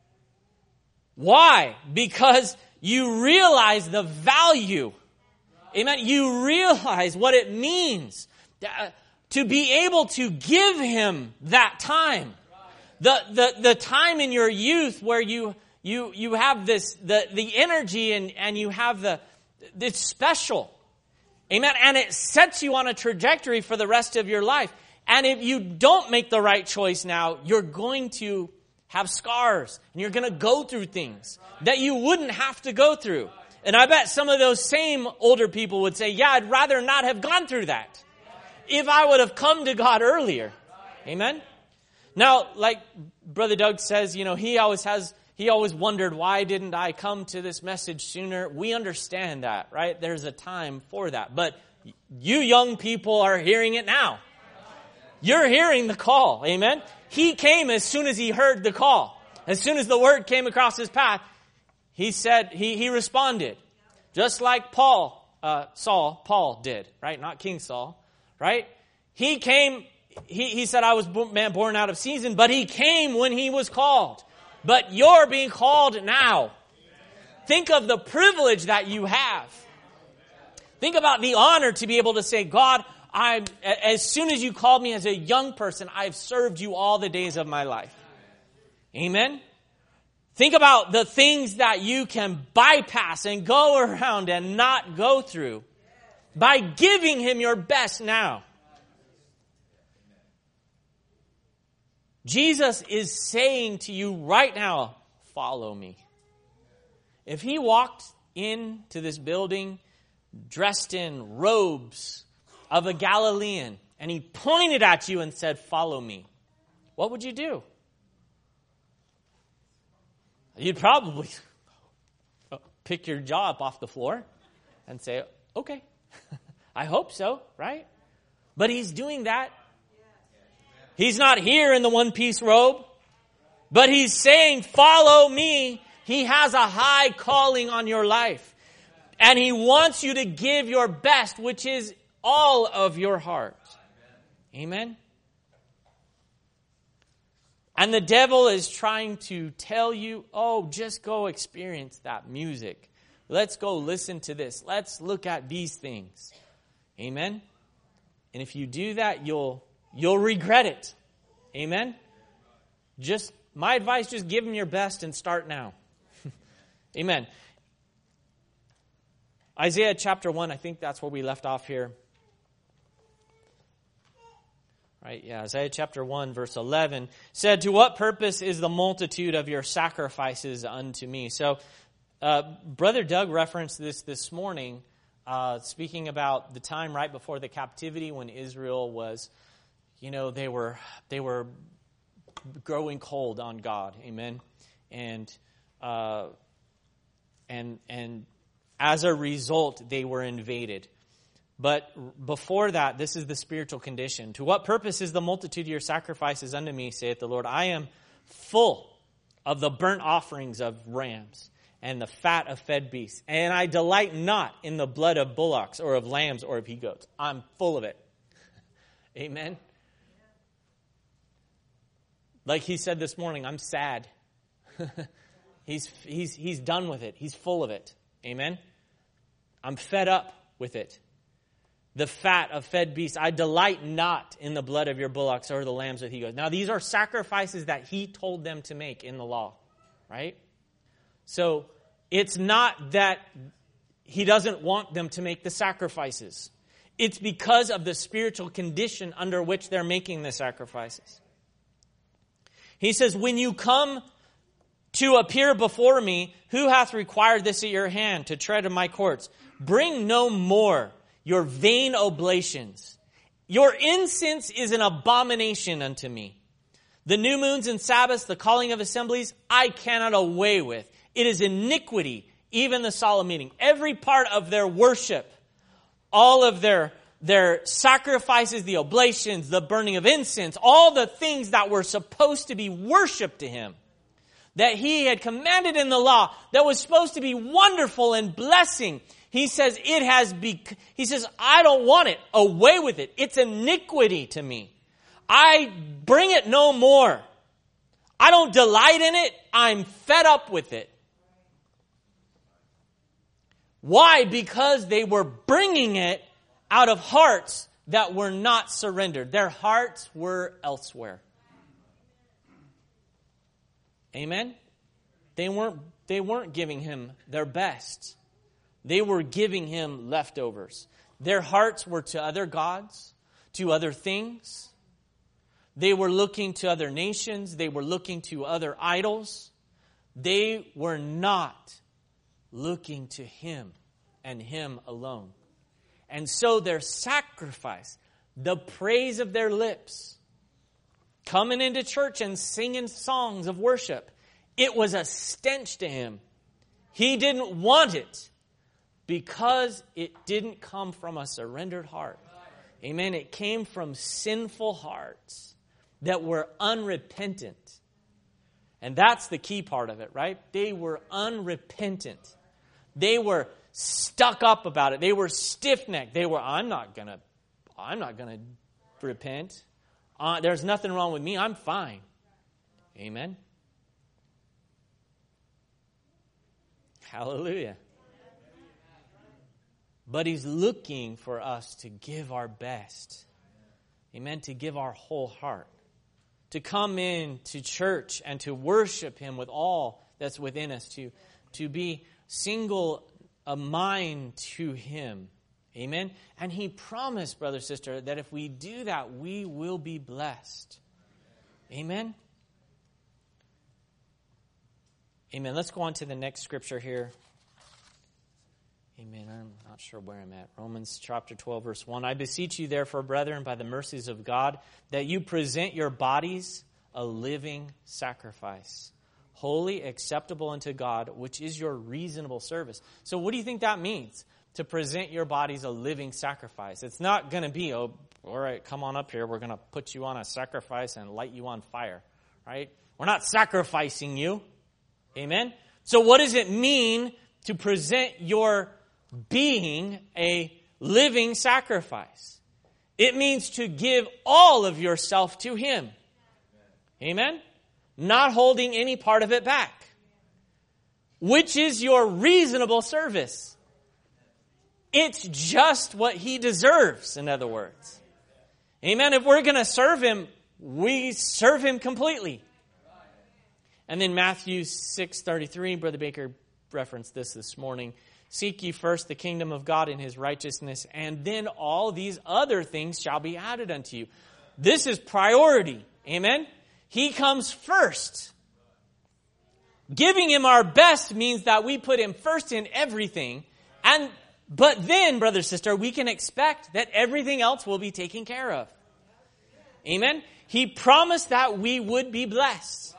Why? Because you realize the value. Amen. You realize what it means to be able to give him that time. The, the, the time in your youth where you You you have this the, the energy and, and you have the it's special. Amen. And it sets you on a trajectory for the rest of your life. And if you don't make the right choice now, you're going to have scars and you're going to go through things that you wouldn't have to go through. And I bet some of those same older people would say, yeah, I'd rather not have gone through that if I would have come to God earlier. Amen. Now, like Brother Doug says, you know, he always has He always wondered, why didn't I come to this message sooner? We understand that, right? There's a time for that. But you young people are hearing it now. You're hearing the call. Amen? He came as soon as he heard the call. As soon as the word came across his path, he said, he, he responded. Just like Paul, uh, Saul, Paul did, right? Not King Saul, right? He came, he, he said, I was man born out of season, but he came when he was called. But you're being called now. Think of the privilege that you have. Think about the honor to be able to say, God, I, as soon as you called me as a young person, I've served you all the days of my life. Amen? Think about the things that you can bypass and go around and not go through by giving him your best now. Jesus is saying to you right now, follow me. If he walked into this building dressed in robes of a Galilean and he pointed at you and said, follow me, what would you do? You'd probably pick your jaw up off the floor and say, okay, I hope so, right? But he's doing that. He's not here in the one-piece robe, but he's saying, follow me. He has a high calling on your life. And he wants you to give your best, which is all of your heart. Amen? And the devil is trying to tell you, oh, just go experience that music. Let's go listen to this. Let's look at these things. Amen? And if you do that, you'll you'll regret it. Amen? Just, my advice, just give him your best and start now. Amen. Isaiah chapter one, I think that's where we left off here. Right, yeah, Isaiah chapter one, verse eleven said, to what purpose is the multitude of your sacrifices unto me? So, uh, Brother Doug referenced this this morning, uh, speaking about the time right before the captivity when Israel was, you know, they were they were growing cold on God, amen, and uh, and and as a result, they were invaded. But before that, this is the spiritual condition. To what purpose is the multitude of your sacrifices unto me, saith the Lord? I am full of the burnt offerings of rams and the fat of fed beasts. And I delight not in the blood of bullocks or of lambs or of he-goats. I'm full of it. Amen. Like he said this morning, I'm sad. he's, he's, he's done with it. He's full of it. Amen. I'm fed up with it. The fat of fed beasts. I delight not in the blood of your bullocks or the lambs that he goes. Now, these are sacrifices that he told them to make in the law, right? So, it's not that he doesn't want them to make the sacrifices. It's because of the spiritual condition under which they're making the sacrifices. He says, when you come to appear before me, who hath required this at your hand to tread in my courts? Bring no more your vain oblations. Your incense is an abomination unto me. The new moons and Sabbaths, the calling of assemblies, I cannot away with. It is iniquity, even the solemn meeting. Every part of their worship, all of their, their sacrifices, the oblations, the burning of incense, all the things that were supposed to be worship to him, that he had commanded in the law, that was supposed to be wonderful and blessing, he says, it has be, he says, I don't want it. Away with it. It's iniquity to me. I bring it no more. I don't delight in it. I'm fed up with it. Why? Because they were bringing it out of hearts that were not surrendered. Their hearts were elsewhere. Amen? They weren't, they weren't giving him their best. They were giving him leftovers. Their hearts were to other gods, to other things. They were looking to other nations. They were looking to other idols. They were not looking to him and him alone. And so their sacrifice, the praise of their lips, coming into church and singing songs of worship, it was a stench to him. He didn't want it. Because it didn't come from a surrendered heart. Amen. It came from sinful hearts that were unrepentant. And that's the key part of it, right? They were unrepentant. They were stuck up about it. They were stiff-necked. They were, I'm not gonna, I'm not gonna repent. Uh, there's nothing wrong with me. I'm fine. Amen. Hallelujah. But He's looking for us to give our best. Amen. To give our whole heart. To come in to church and to worship Him with all that's within us. To, to be single a mind to Him. Amen. And He promised, brother, sister, that if we do that, we will be blessed. Amen. Amen. Let's go on to the next scripture here. Amen. I'm not sure where I'm at. Romans chapter twelve, verse one. I beseech you, therefore, brethren, by the mercies of God, that you present your bodies a living sacrifice, holy, acceptable unto God, which is your reasonable service. So what do you think that means? To present your bodies a living sacrifice. It's not going to be, oh, all right, come on up here. We're going to put you on a sacrifice and light you on fire, right? We're not sacrificing you. Amen? So what does it mean to present your being a living sacrifice? It means to give all of yourself to Him. Amen? Not holding any part of it back. Which is your reasonable service. It's just what He deserves, in other words. Amen? If we're going to serve Him, we serve Him completely. And then Matthew six thirty-three, Brother Baker referenced this this morning. Seek ye first the kingdom of God and His righteousness, and then all these other things shall be added unto you. This is priority. Amen? He comes first. Giving Him our best means that we put Him first in everything. And but then, brother, sister, we can expect that everything else will be taken care of. Amen? He promised that we would be blessed.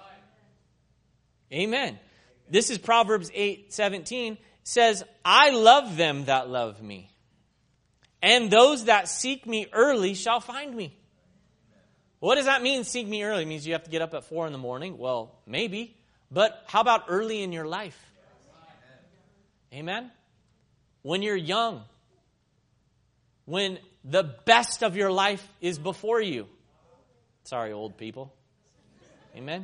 Amen. This is Proverbs eight seventeen. Says, I love them that love me, and those that seek me early shall find me. What does that mean, seek me early? It means you have to get up at four in the morning? Well, maybe. But how about early in your life? Amen? When you're young. When the best of your life is before you. Sorry, old people. Amen?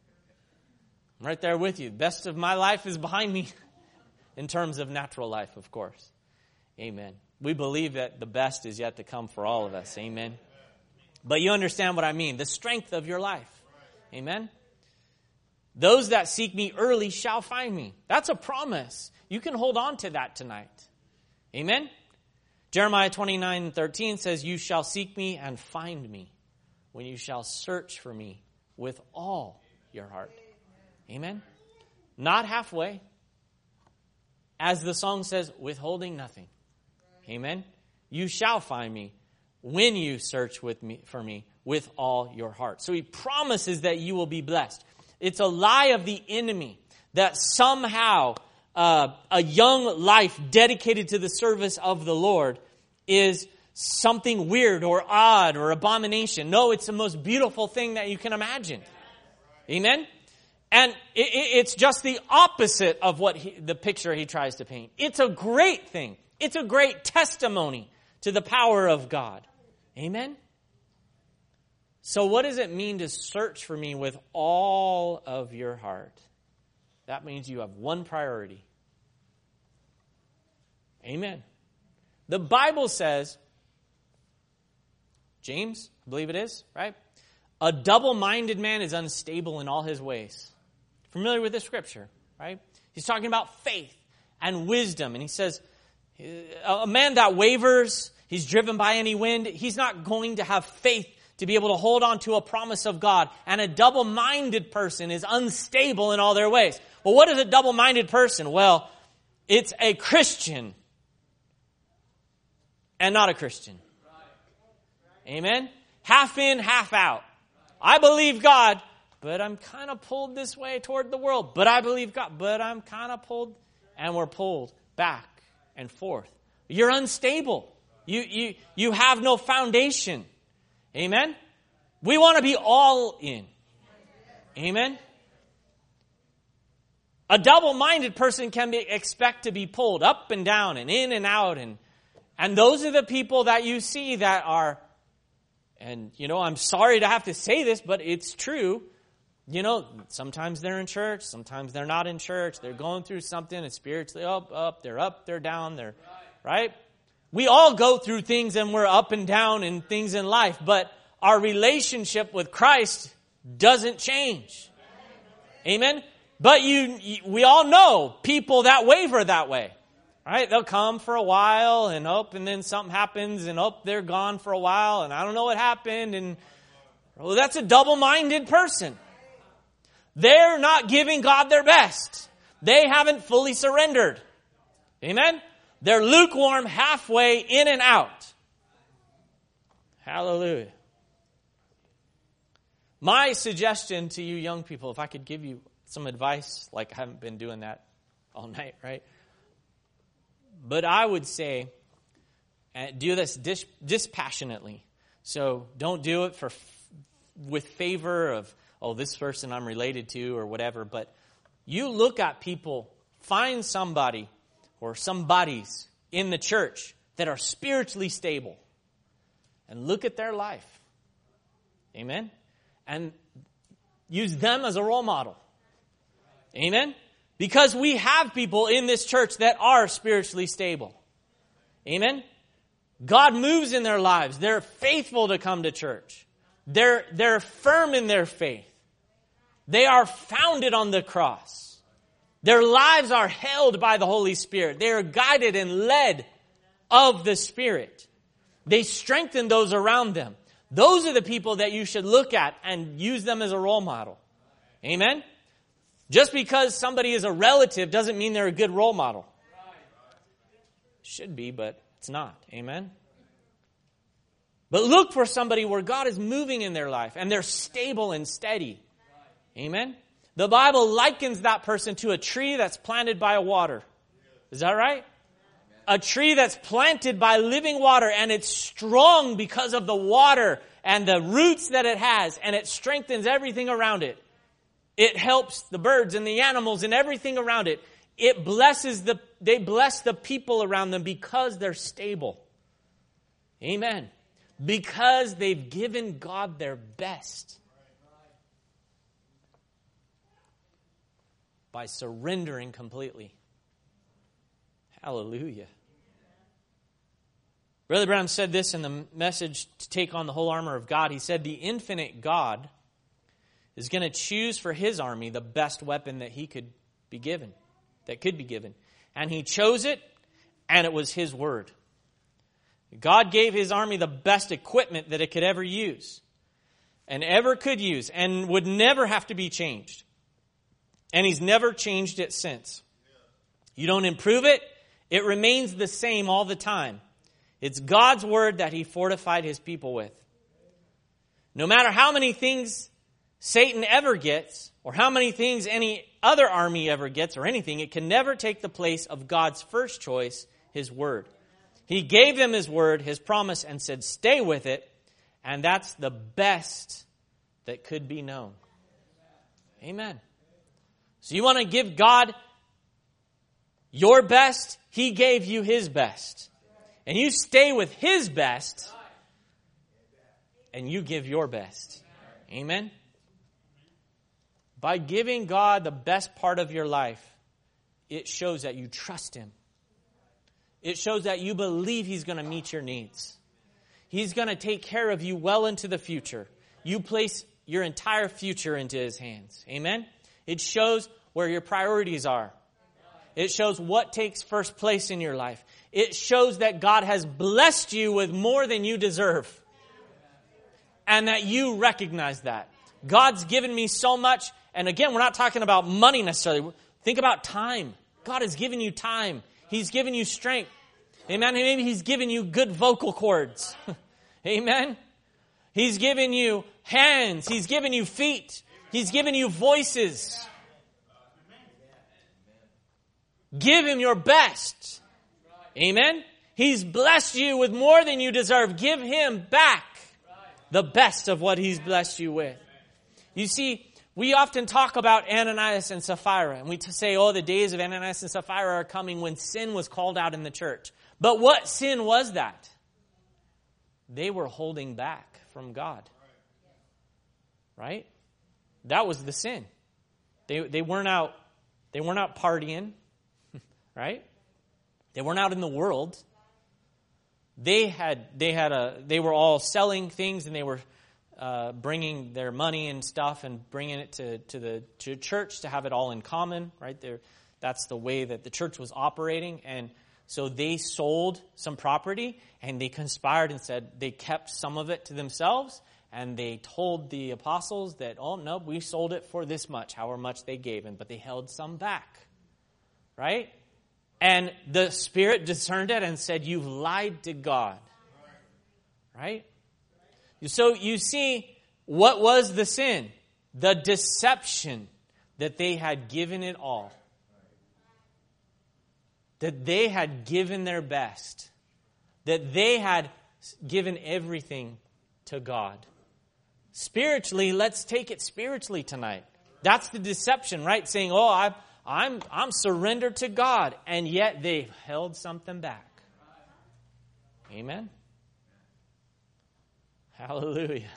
I'm right there with you. The best of my life is behind me. In terms of natural life, of course. Amen. We believe that the best is yet to come for all of us. Amen. But you understand what I mean. The strength of your life. Amen. Those that seek me early shall find me. That's a promise. You can hold on to that tonight. Amen. Jeremiah twenty-nine thirteen says, you shall seek me and find me when you shall search for me with all your heart. Amen. Not halfway. As the song says, withholding nothing. Amen. You shall find me when you search with me for me with all your heart. So He promises that you will be blessed. It's a lie of the enemy that somehow uh, a young life dedicated to the service of the Lord is something weird or odd or abomination. No, it's the most beautiful thing that you can imagine. Amen. And it's just the opposite of what he, the picture he tries to paint. It's a great thing. It's a great testimony to the power of God. Amen? So what does it mean to search for me with all of your heart? That means you have one priority. Amen. The Bible says, James, I believe it is, right? A double-minded man is unstable in all his ways. Familiar with this scripture, right? He's talking about faith and wisdom. And he says, a man that wavers, he's driven by any wind, he's not going to have faith to be able to hold on to a promise of God. And a double-minded person is unstable in all their ways. Well, what is a double-minded person? Well, it's a Christian and not a Christian. Amen? Half in, half out. I believe God, but I'm kind of pulled this way toward the world. But I believe God, but I'm kind of pulled, and we're pulled back and forth. You're unstable. You, you, you have no foundation. Amen? We want to be all in. Amen? A double-minded person can be, expect to be pulled up and down and in and out. And, and those are the people that you see that are, and you know, I'm sorry to have to say this, but it's true. You know, sometimes they're in church, sometimes they're not in church. They're going through something, and spiritually up, up, they're up, they're down, they're, right? We all go through things and we're up and down in things in life, but our relationship with Christ doesn't change. Amen? But you, we all know people that waver that way. Right? They'll come for a while and up, and then something happens and up, they're gone for a while and I don't know what happened. And well, that's a double-minded person. They're not giving God their best. They haven't fully surrendered. Amen? They're lukewarm, halfway in and out. Hallelujah. My suggestion to you young people, if I could give you some advice, like I haven't been doing that all night, right? But I would say, uh, do this dis- dispassionately. So don't do it for with favor of, oh, this person I'm related to or whatever. But you look at people, find somebody or some buddies in the church that are spiritually stable and look at their life. Amen? And use them as a role model. Amen? Because we have people in this church that are spiritually stable. Amen? God moves in their lives. They're faithful to come to church. They're, they're firm in their faith. They are founded on the cross. Their lives are held by the Holy Spirit. They are guided and led of the Spirit. They strengthen those around them. Those are the people that you should look at and use them as a role model. Amen? Just because somebody is a relative doesn't mean they're a good role model. Should be, but it's not. Amen? But look for somebody where God is moving in their life and they're stable and steady. Amen? The Bible likens that person to a tree that's planted by a water. Is that right? A tree that's planted by living water, and it's strong because of the water and the roots that it has, and it strengthens everything around it. It helps the birds and the animals and everything around it. It blesses the, they bless the people around them because they're stable. Amen. Because they've given God their best. By surrendering completely. Hallelujah. Brother Brown said this in the message to take on the whole armor of God. He said, the infinite God is going to choose for his army the best weapon that he could be given, that could be given. And he chose it, and it was his word. God gave his army the best equipment that it could ever use, and ever could use, and would never have to be changed. And he's never changed it since. You don't improve it, it remains the same all the time. It's God's word that he fortified his people with. No matter how many things Satan ever gets, or how many things any other army ever gets, or anything, it can never take the place of God's first choice, his word. He gave them his word, his promise, and said, stay with it. And that's the best that could be known. Amen. So you want to give God your best? He gave you his best. And you stay with his best, and you give your best. Amen? By giving God the best part of your life, it shows that you trust him. It shows that you believe he's going to meet your needs. He's going to take care of you well into the future. You place your entire future into his hands. Amen? It shows where your priorities are. It shows what takes first place in your life. It shows that God has blessed you with more than you deserve. And that you recognize that. God's given me so much. And again, we're not talking about money necessarily. Think about time. God has given you time. He's given you strength. Amen. Maybe he's given you good vocal cords. Amen. He's given you hands. He's given you feet. He's given you voices. Give him your best. Amen. He's blessed you with more than you deserve. Give him back the best of what he's blessed you with. You see, we often talk about Ananias and Sapphira, and we say, oh, the days of Ananias and Sapphira are coming when sin was called out in the church. But what sin was that? They were holding back from God. Right? That was the sin. They they weren't out, they weren't out partying. Right? They weren't out in the world. they had they had a they were all selling things, and they were uh, bringing their money and stuff and bringing it to to the to church to have it all in common. Right there, that's the way that the church was operating, and so they sold some property, and they conspired and said they kept some of it to themselves, and they told the apostles that, oh, no, we sold it for this much, however much they gave him, but they held some back, right? And the Spirit discerned it and said, you've lied to God, right? So you see, what was the sin? The deception that they had given it all. That they had given their best. That they had given everything to God. Spiritually, let's take it spiritually tonight. That's the deception, right? Saying, oh, I'm, I'm, I'm surrendered to God. And yet they held something back. Amen? Hallelujah.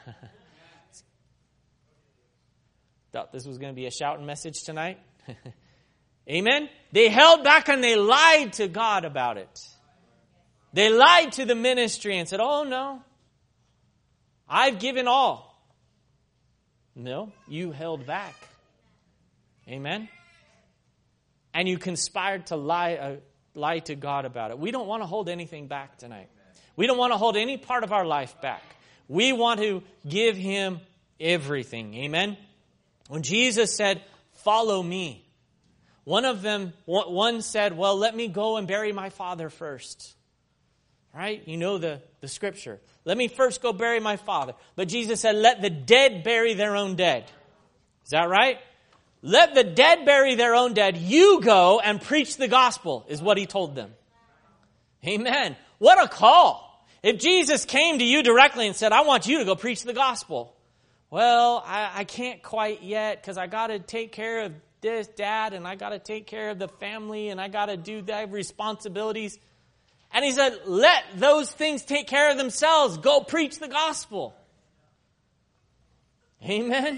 Thought this was going to be a shouting message tonight. Amen? They held back and they lied to God about it. They lied to the ministry and said, oh, no, I've given all. No, you held back. Amen? And you conspired to lie, uh, lie to God about it. We don't want to hold anything back tonight. We don't want to hold any part of our life back. We want to give Him everything. Amen? When Jesus said, follow me, one of them, one said, well, let me go and bury my father first. Right? You know the, the scripture. Let me first go bury my father. But Jesus said, let the dead bury their own dead. Is that right? Let the dead bury their own dead. You go and preach the gospel, is what He told them. Amen. What a call. If Jesus came to you directly and said, I want you to go preach the gospel. Well, I, I can't quite yet because I got to take care of this, Dad, and I got to take care of the family, and I got to do that responsibilities. And He said, let those things take care of themselves. Go preach the gospel. Amen.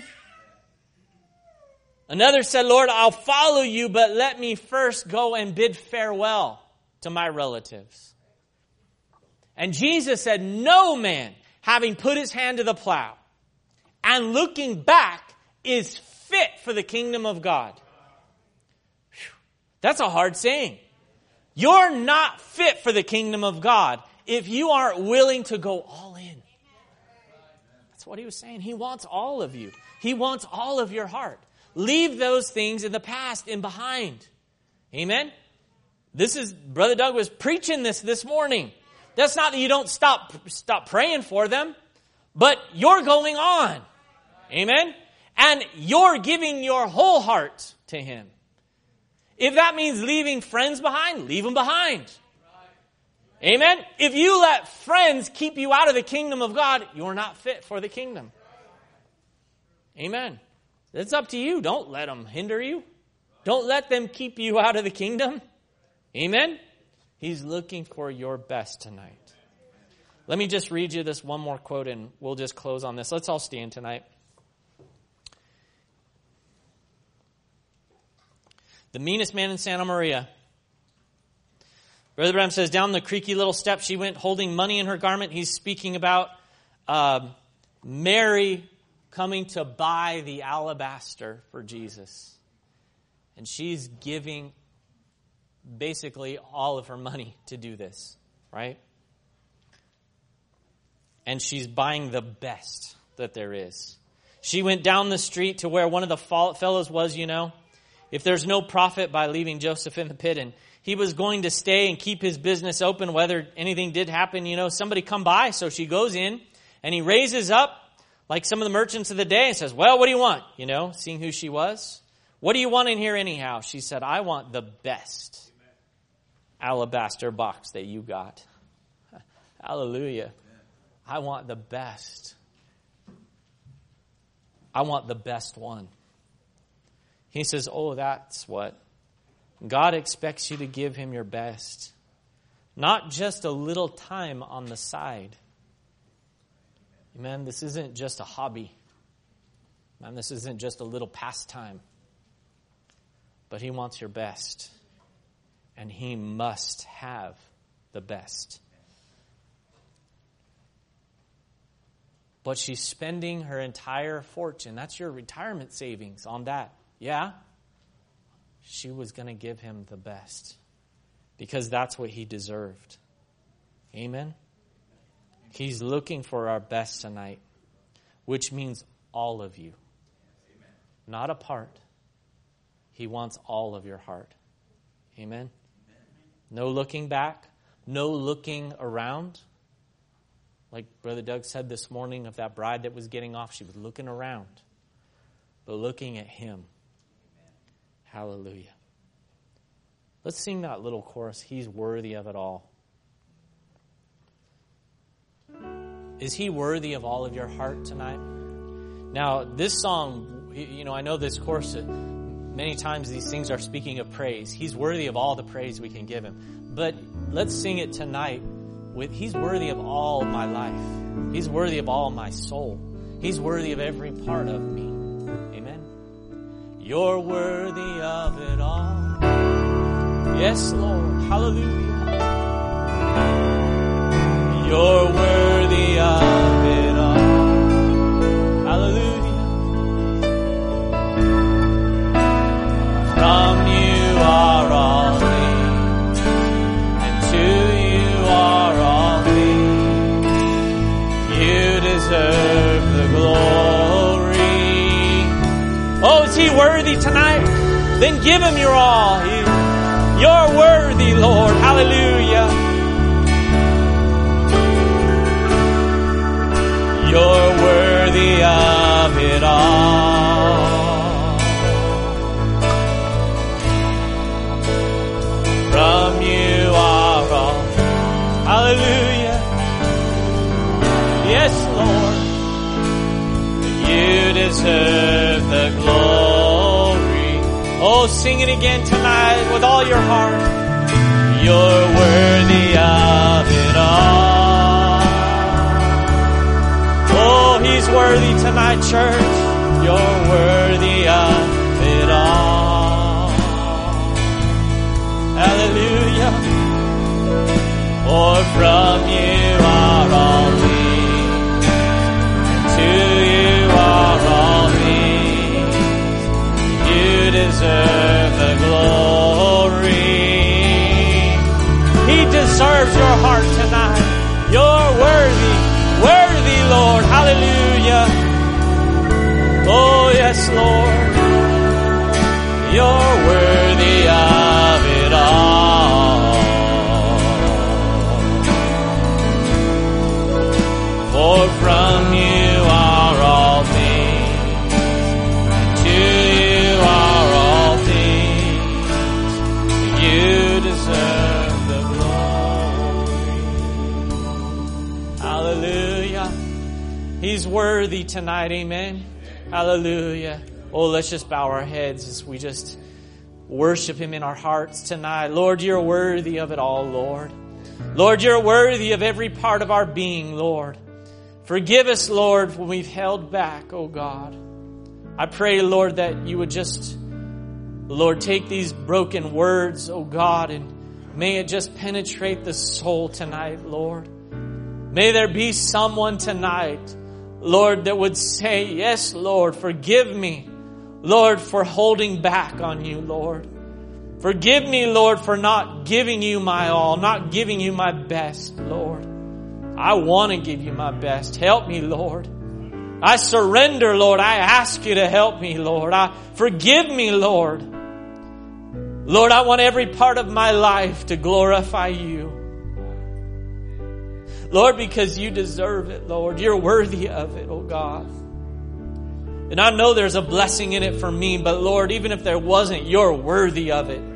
Another said, Lord, I'll follow you, but let me first go and bid farewell to my relatives. And Jesus said, no man, having put his hand to the plow and looking back, is fit for the kingdom of God. Whew. That's a hard saying. You're not fit for the kingdom of God if you aren't willing to go all in. That's what He was saying. He wants all of you. He wants all of your heart. Leave those things in the past and behind. Amen? This is, Brother Doug was preaching this this morning. That's not that you don't stop, stop praying for them, but you're going on. Amen? And you're giving your whole heart to Him. If that means leaving friends behind, leave them behind. Amen? If you let friends keep you out of the kingdom of God, you're not fit for the kingdom. Amen. It's up to you. Don't let them hinder you. Don't let them keep you out of the kingdom. Amen? He's looking for your best tonight. Let me just read you this one more quote and we'll just close on this. Let's all stand tonight. The meanest man in Santa Maria. Brother Branham says, down the creaky little steps she went holding money in her garment. He's speaking about uh, Mary coming to buy the alabaster for Jesus. And she's giving basically all of her money to do this, right? And she's buying the best that there is. She went down the street to where one of the fellows was, you know. If there's no profit by leaving Joseph in the pit, and he was going to stay and keep his business open, whether anything did happen, you know, somebody come by. So she goes in and he raises up like some of the merchants of the day and says, well, what do you want? You know, seeing who she was. What do you want in here anyhow? She said, I want the best alabaster box that you got. Hallelujah. I want the best. I want the best one. He says, oh, that's what. God expects you to give Him your best. Not just a little time on the side. Amen. This isn't just a hobby. Man, this isn't just a little pastime. But He wants your best. And He must have the best. but she's spending her entire fortune. That's your retirement savings on that. Yeah? She was going to give him the best because that's what he deserved. Amen? He's looking for our best tonight, which means all of you. Not a part. He wants all of your heart. Amen? No looking back. No looking around. Like Brother Doug said this morning of that bride that was getting off, she was looking around, but looking at him. Hallelujah. Let's sing that little chorus. He's worthy of it all. Is he worthy of all of your heart tonight? Now, this song, you know, I know this chorus, many times these things are speaking of praise. He's worthy of all the praise we can give him. But let's sing it tonight with, he's worthy of all my life. He's worthy of all my soul. He's worthy of every part of me. Amen. You're worthy of it all. Yes, Lord. Hallelujah. You're worthy of it all. Hallelujah. From you are all things, and to you are all things. You deserve the glory. Oh, is he worthy tonight? Then give him your all. You're worthy, Lord. Hallelujah. You're worthy of it all. From you are all. Hallelujah. Yes, Lord. You deserve the glory. Oh, sing it again tonight with all your heart. You're worthy of it all. Oh, he's worthy tonight, church. You're worthy of it all. Hallelujah. For from you are all things, and to you are all things. You deserve the glory. He deserves your heart tonight. You're worthy. Worthy, Lord. Hallelujah. Oh, yes, Lord. You're worthy of it all. For from you are all things, and to you are all things. You deserve the glory. Hallelujah. He's worthy tonight. Amen. Hallelujah. Oh, let's just bow our heads as we just worship him in our hearts tonight. Lord, you're worthy of it all, Lord. Lord, you're worthy of every part of our being, Lord. Forgive us, Lord, when we've held back, oh God. I pray, Lord, that you would just, Lord, take these broken words, oh God, and may it just penetrate the soul tonight, Lord. May there be someone tonight, Lord, that would say, yes, Lord, forgive me, Lord, for holding back on you, Lord. Forgive me, Lord, for not giving you my all, not giving you my best, Lord. I want to give you my best. Help me, Lord. I surrender, Lord. I ask you to help me, Lord. I forgive me, Lord. Lord, I want every part of my life to glorify you. Lord, because you deserve it, Lord. You're worthy of it, oh God. And I know there's a blessing in it for me, but Lord, even if there wasn't, you're worthy of it.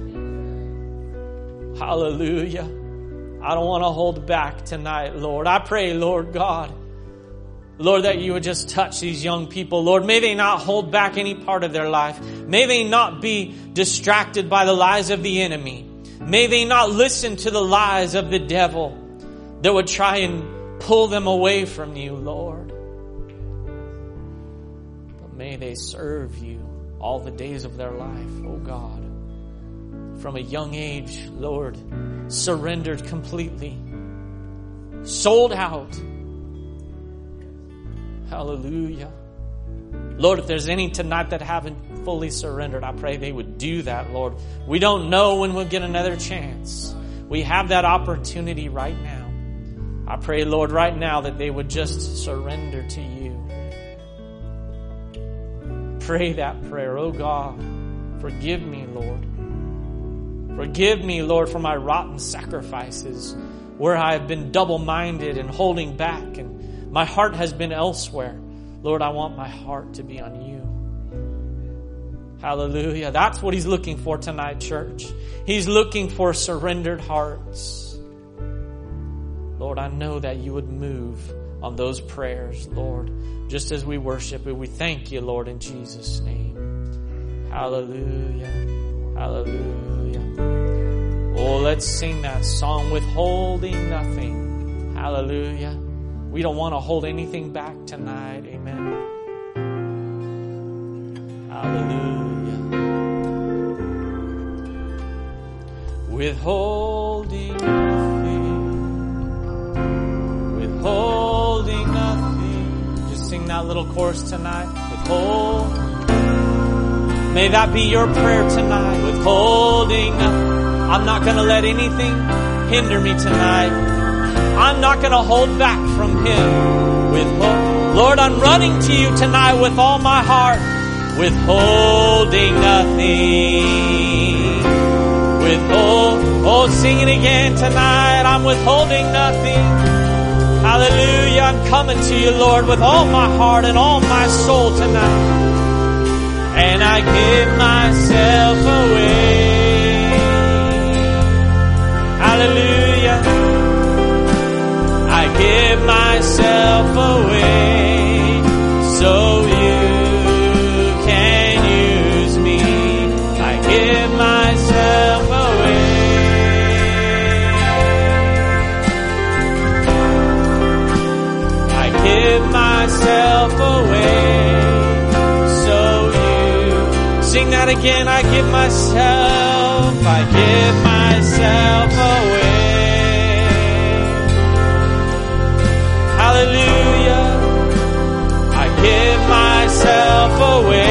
Hallelujah. I don't want to hold back tonight, Lord. I pray, Lord God, Lord, that you would just touch these young people. Lord, may they not hold back any part of their life. May they not be distracted by the lies of the enemy. May they not listen to the lies of the devil that would try and pull them away from you, Lord. But may they serve you all the days of their life, oh God. From a young age, Lord, surrendered completely, sold out. Hallelujah. Lord, if there's any tonight that haven't fully surrendered, I pray they would do that, Lord. We don't know when we'll get another chance. We have that opportunity right now. I pray, Lord, right now that they would just surrender to you. Pray that prayer. Oh God, forgive me, Lord. Forgive me, Lord, for my rotten sacrifices, where I have been double-minded and holding back, and my heart has been elsewhere. Lord, I want my heart to be on you. Hallelujah. That's what He's looking for tonight, church. He's looking for surrendered hearts. Lord, I know that you would move on those prayers, Lord, just as we worship you. We thank you, Lord, in Jesus' name. Hallelujah. Hallelujah. Oh, let's sing that song, Withholding Nothing. Hallelujah. We don't want to hold anything back tonight. Amen. Hallelujah. Withholding nothing. Withholding nothing. Just sing that little chorus tonight. Withhold. May that be your prayer tonight. Withholding nothing. I'm not going to let anything hinder me tonight. I'm not going to hold back from Him. Withhold. Lord, I'm running to you tonight with all my heart. Withholding nothing. Withhold. Oh, sing it again tonight. I'm withholding nothing. Hallelujah. I'm coming to you, Lord, with all my heart and all my soul tonight. And I give myself away. Hallelujah. I give myself away so you can use me. I give myself away. I give myself away so you. Sing that again. I give myself. I give myself away. Hallelujah. I give myself away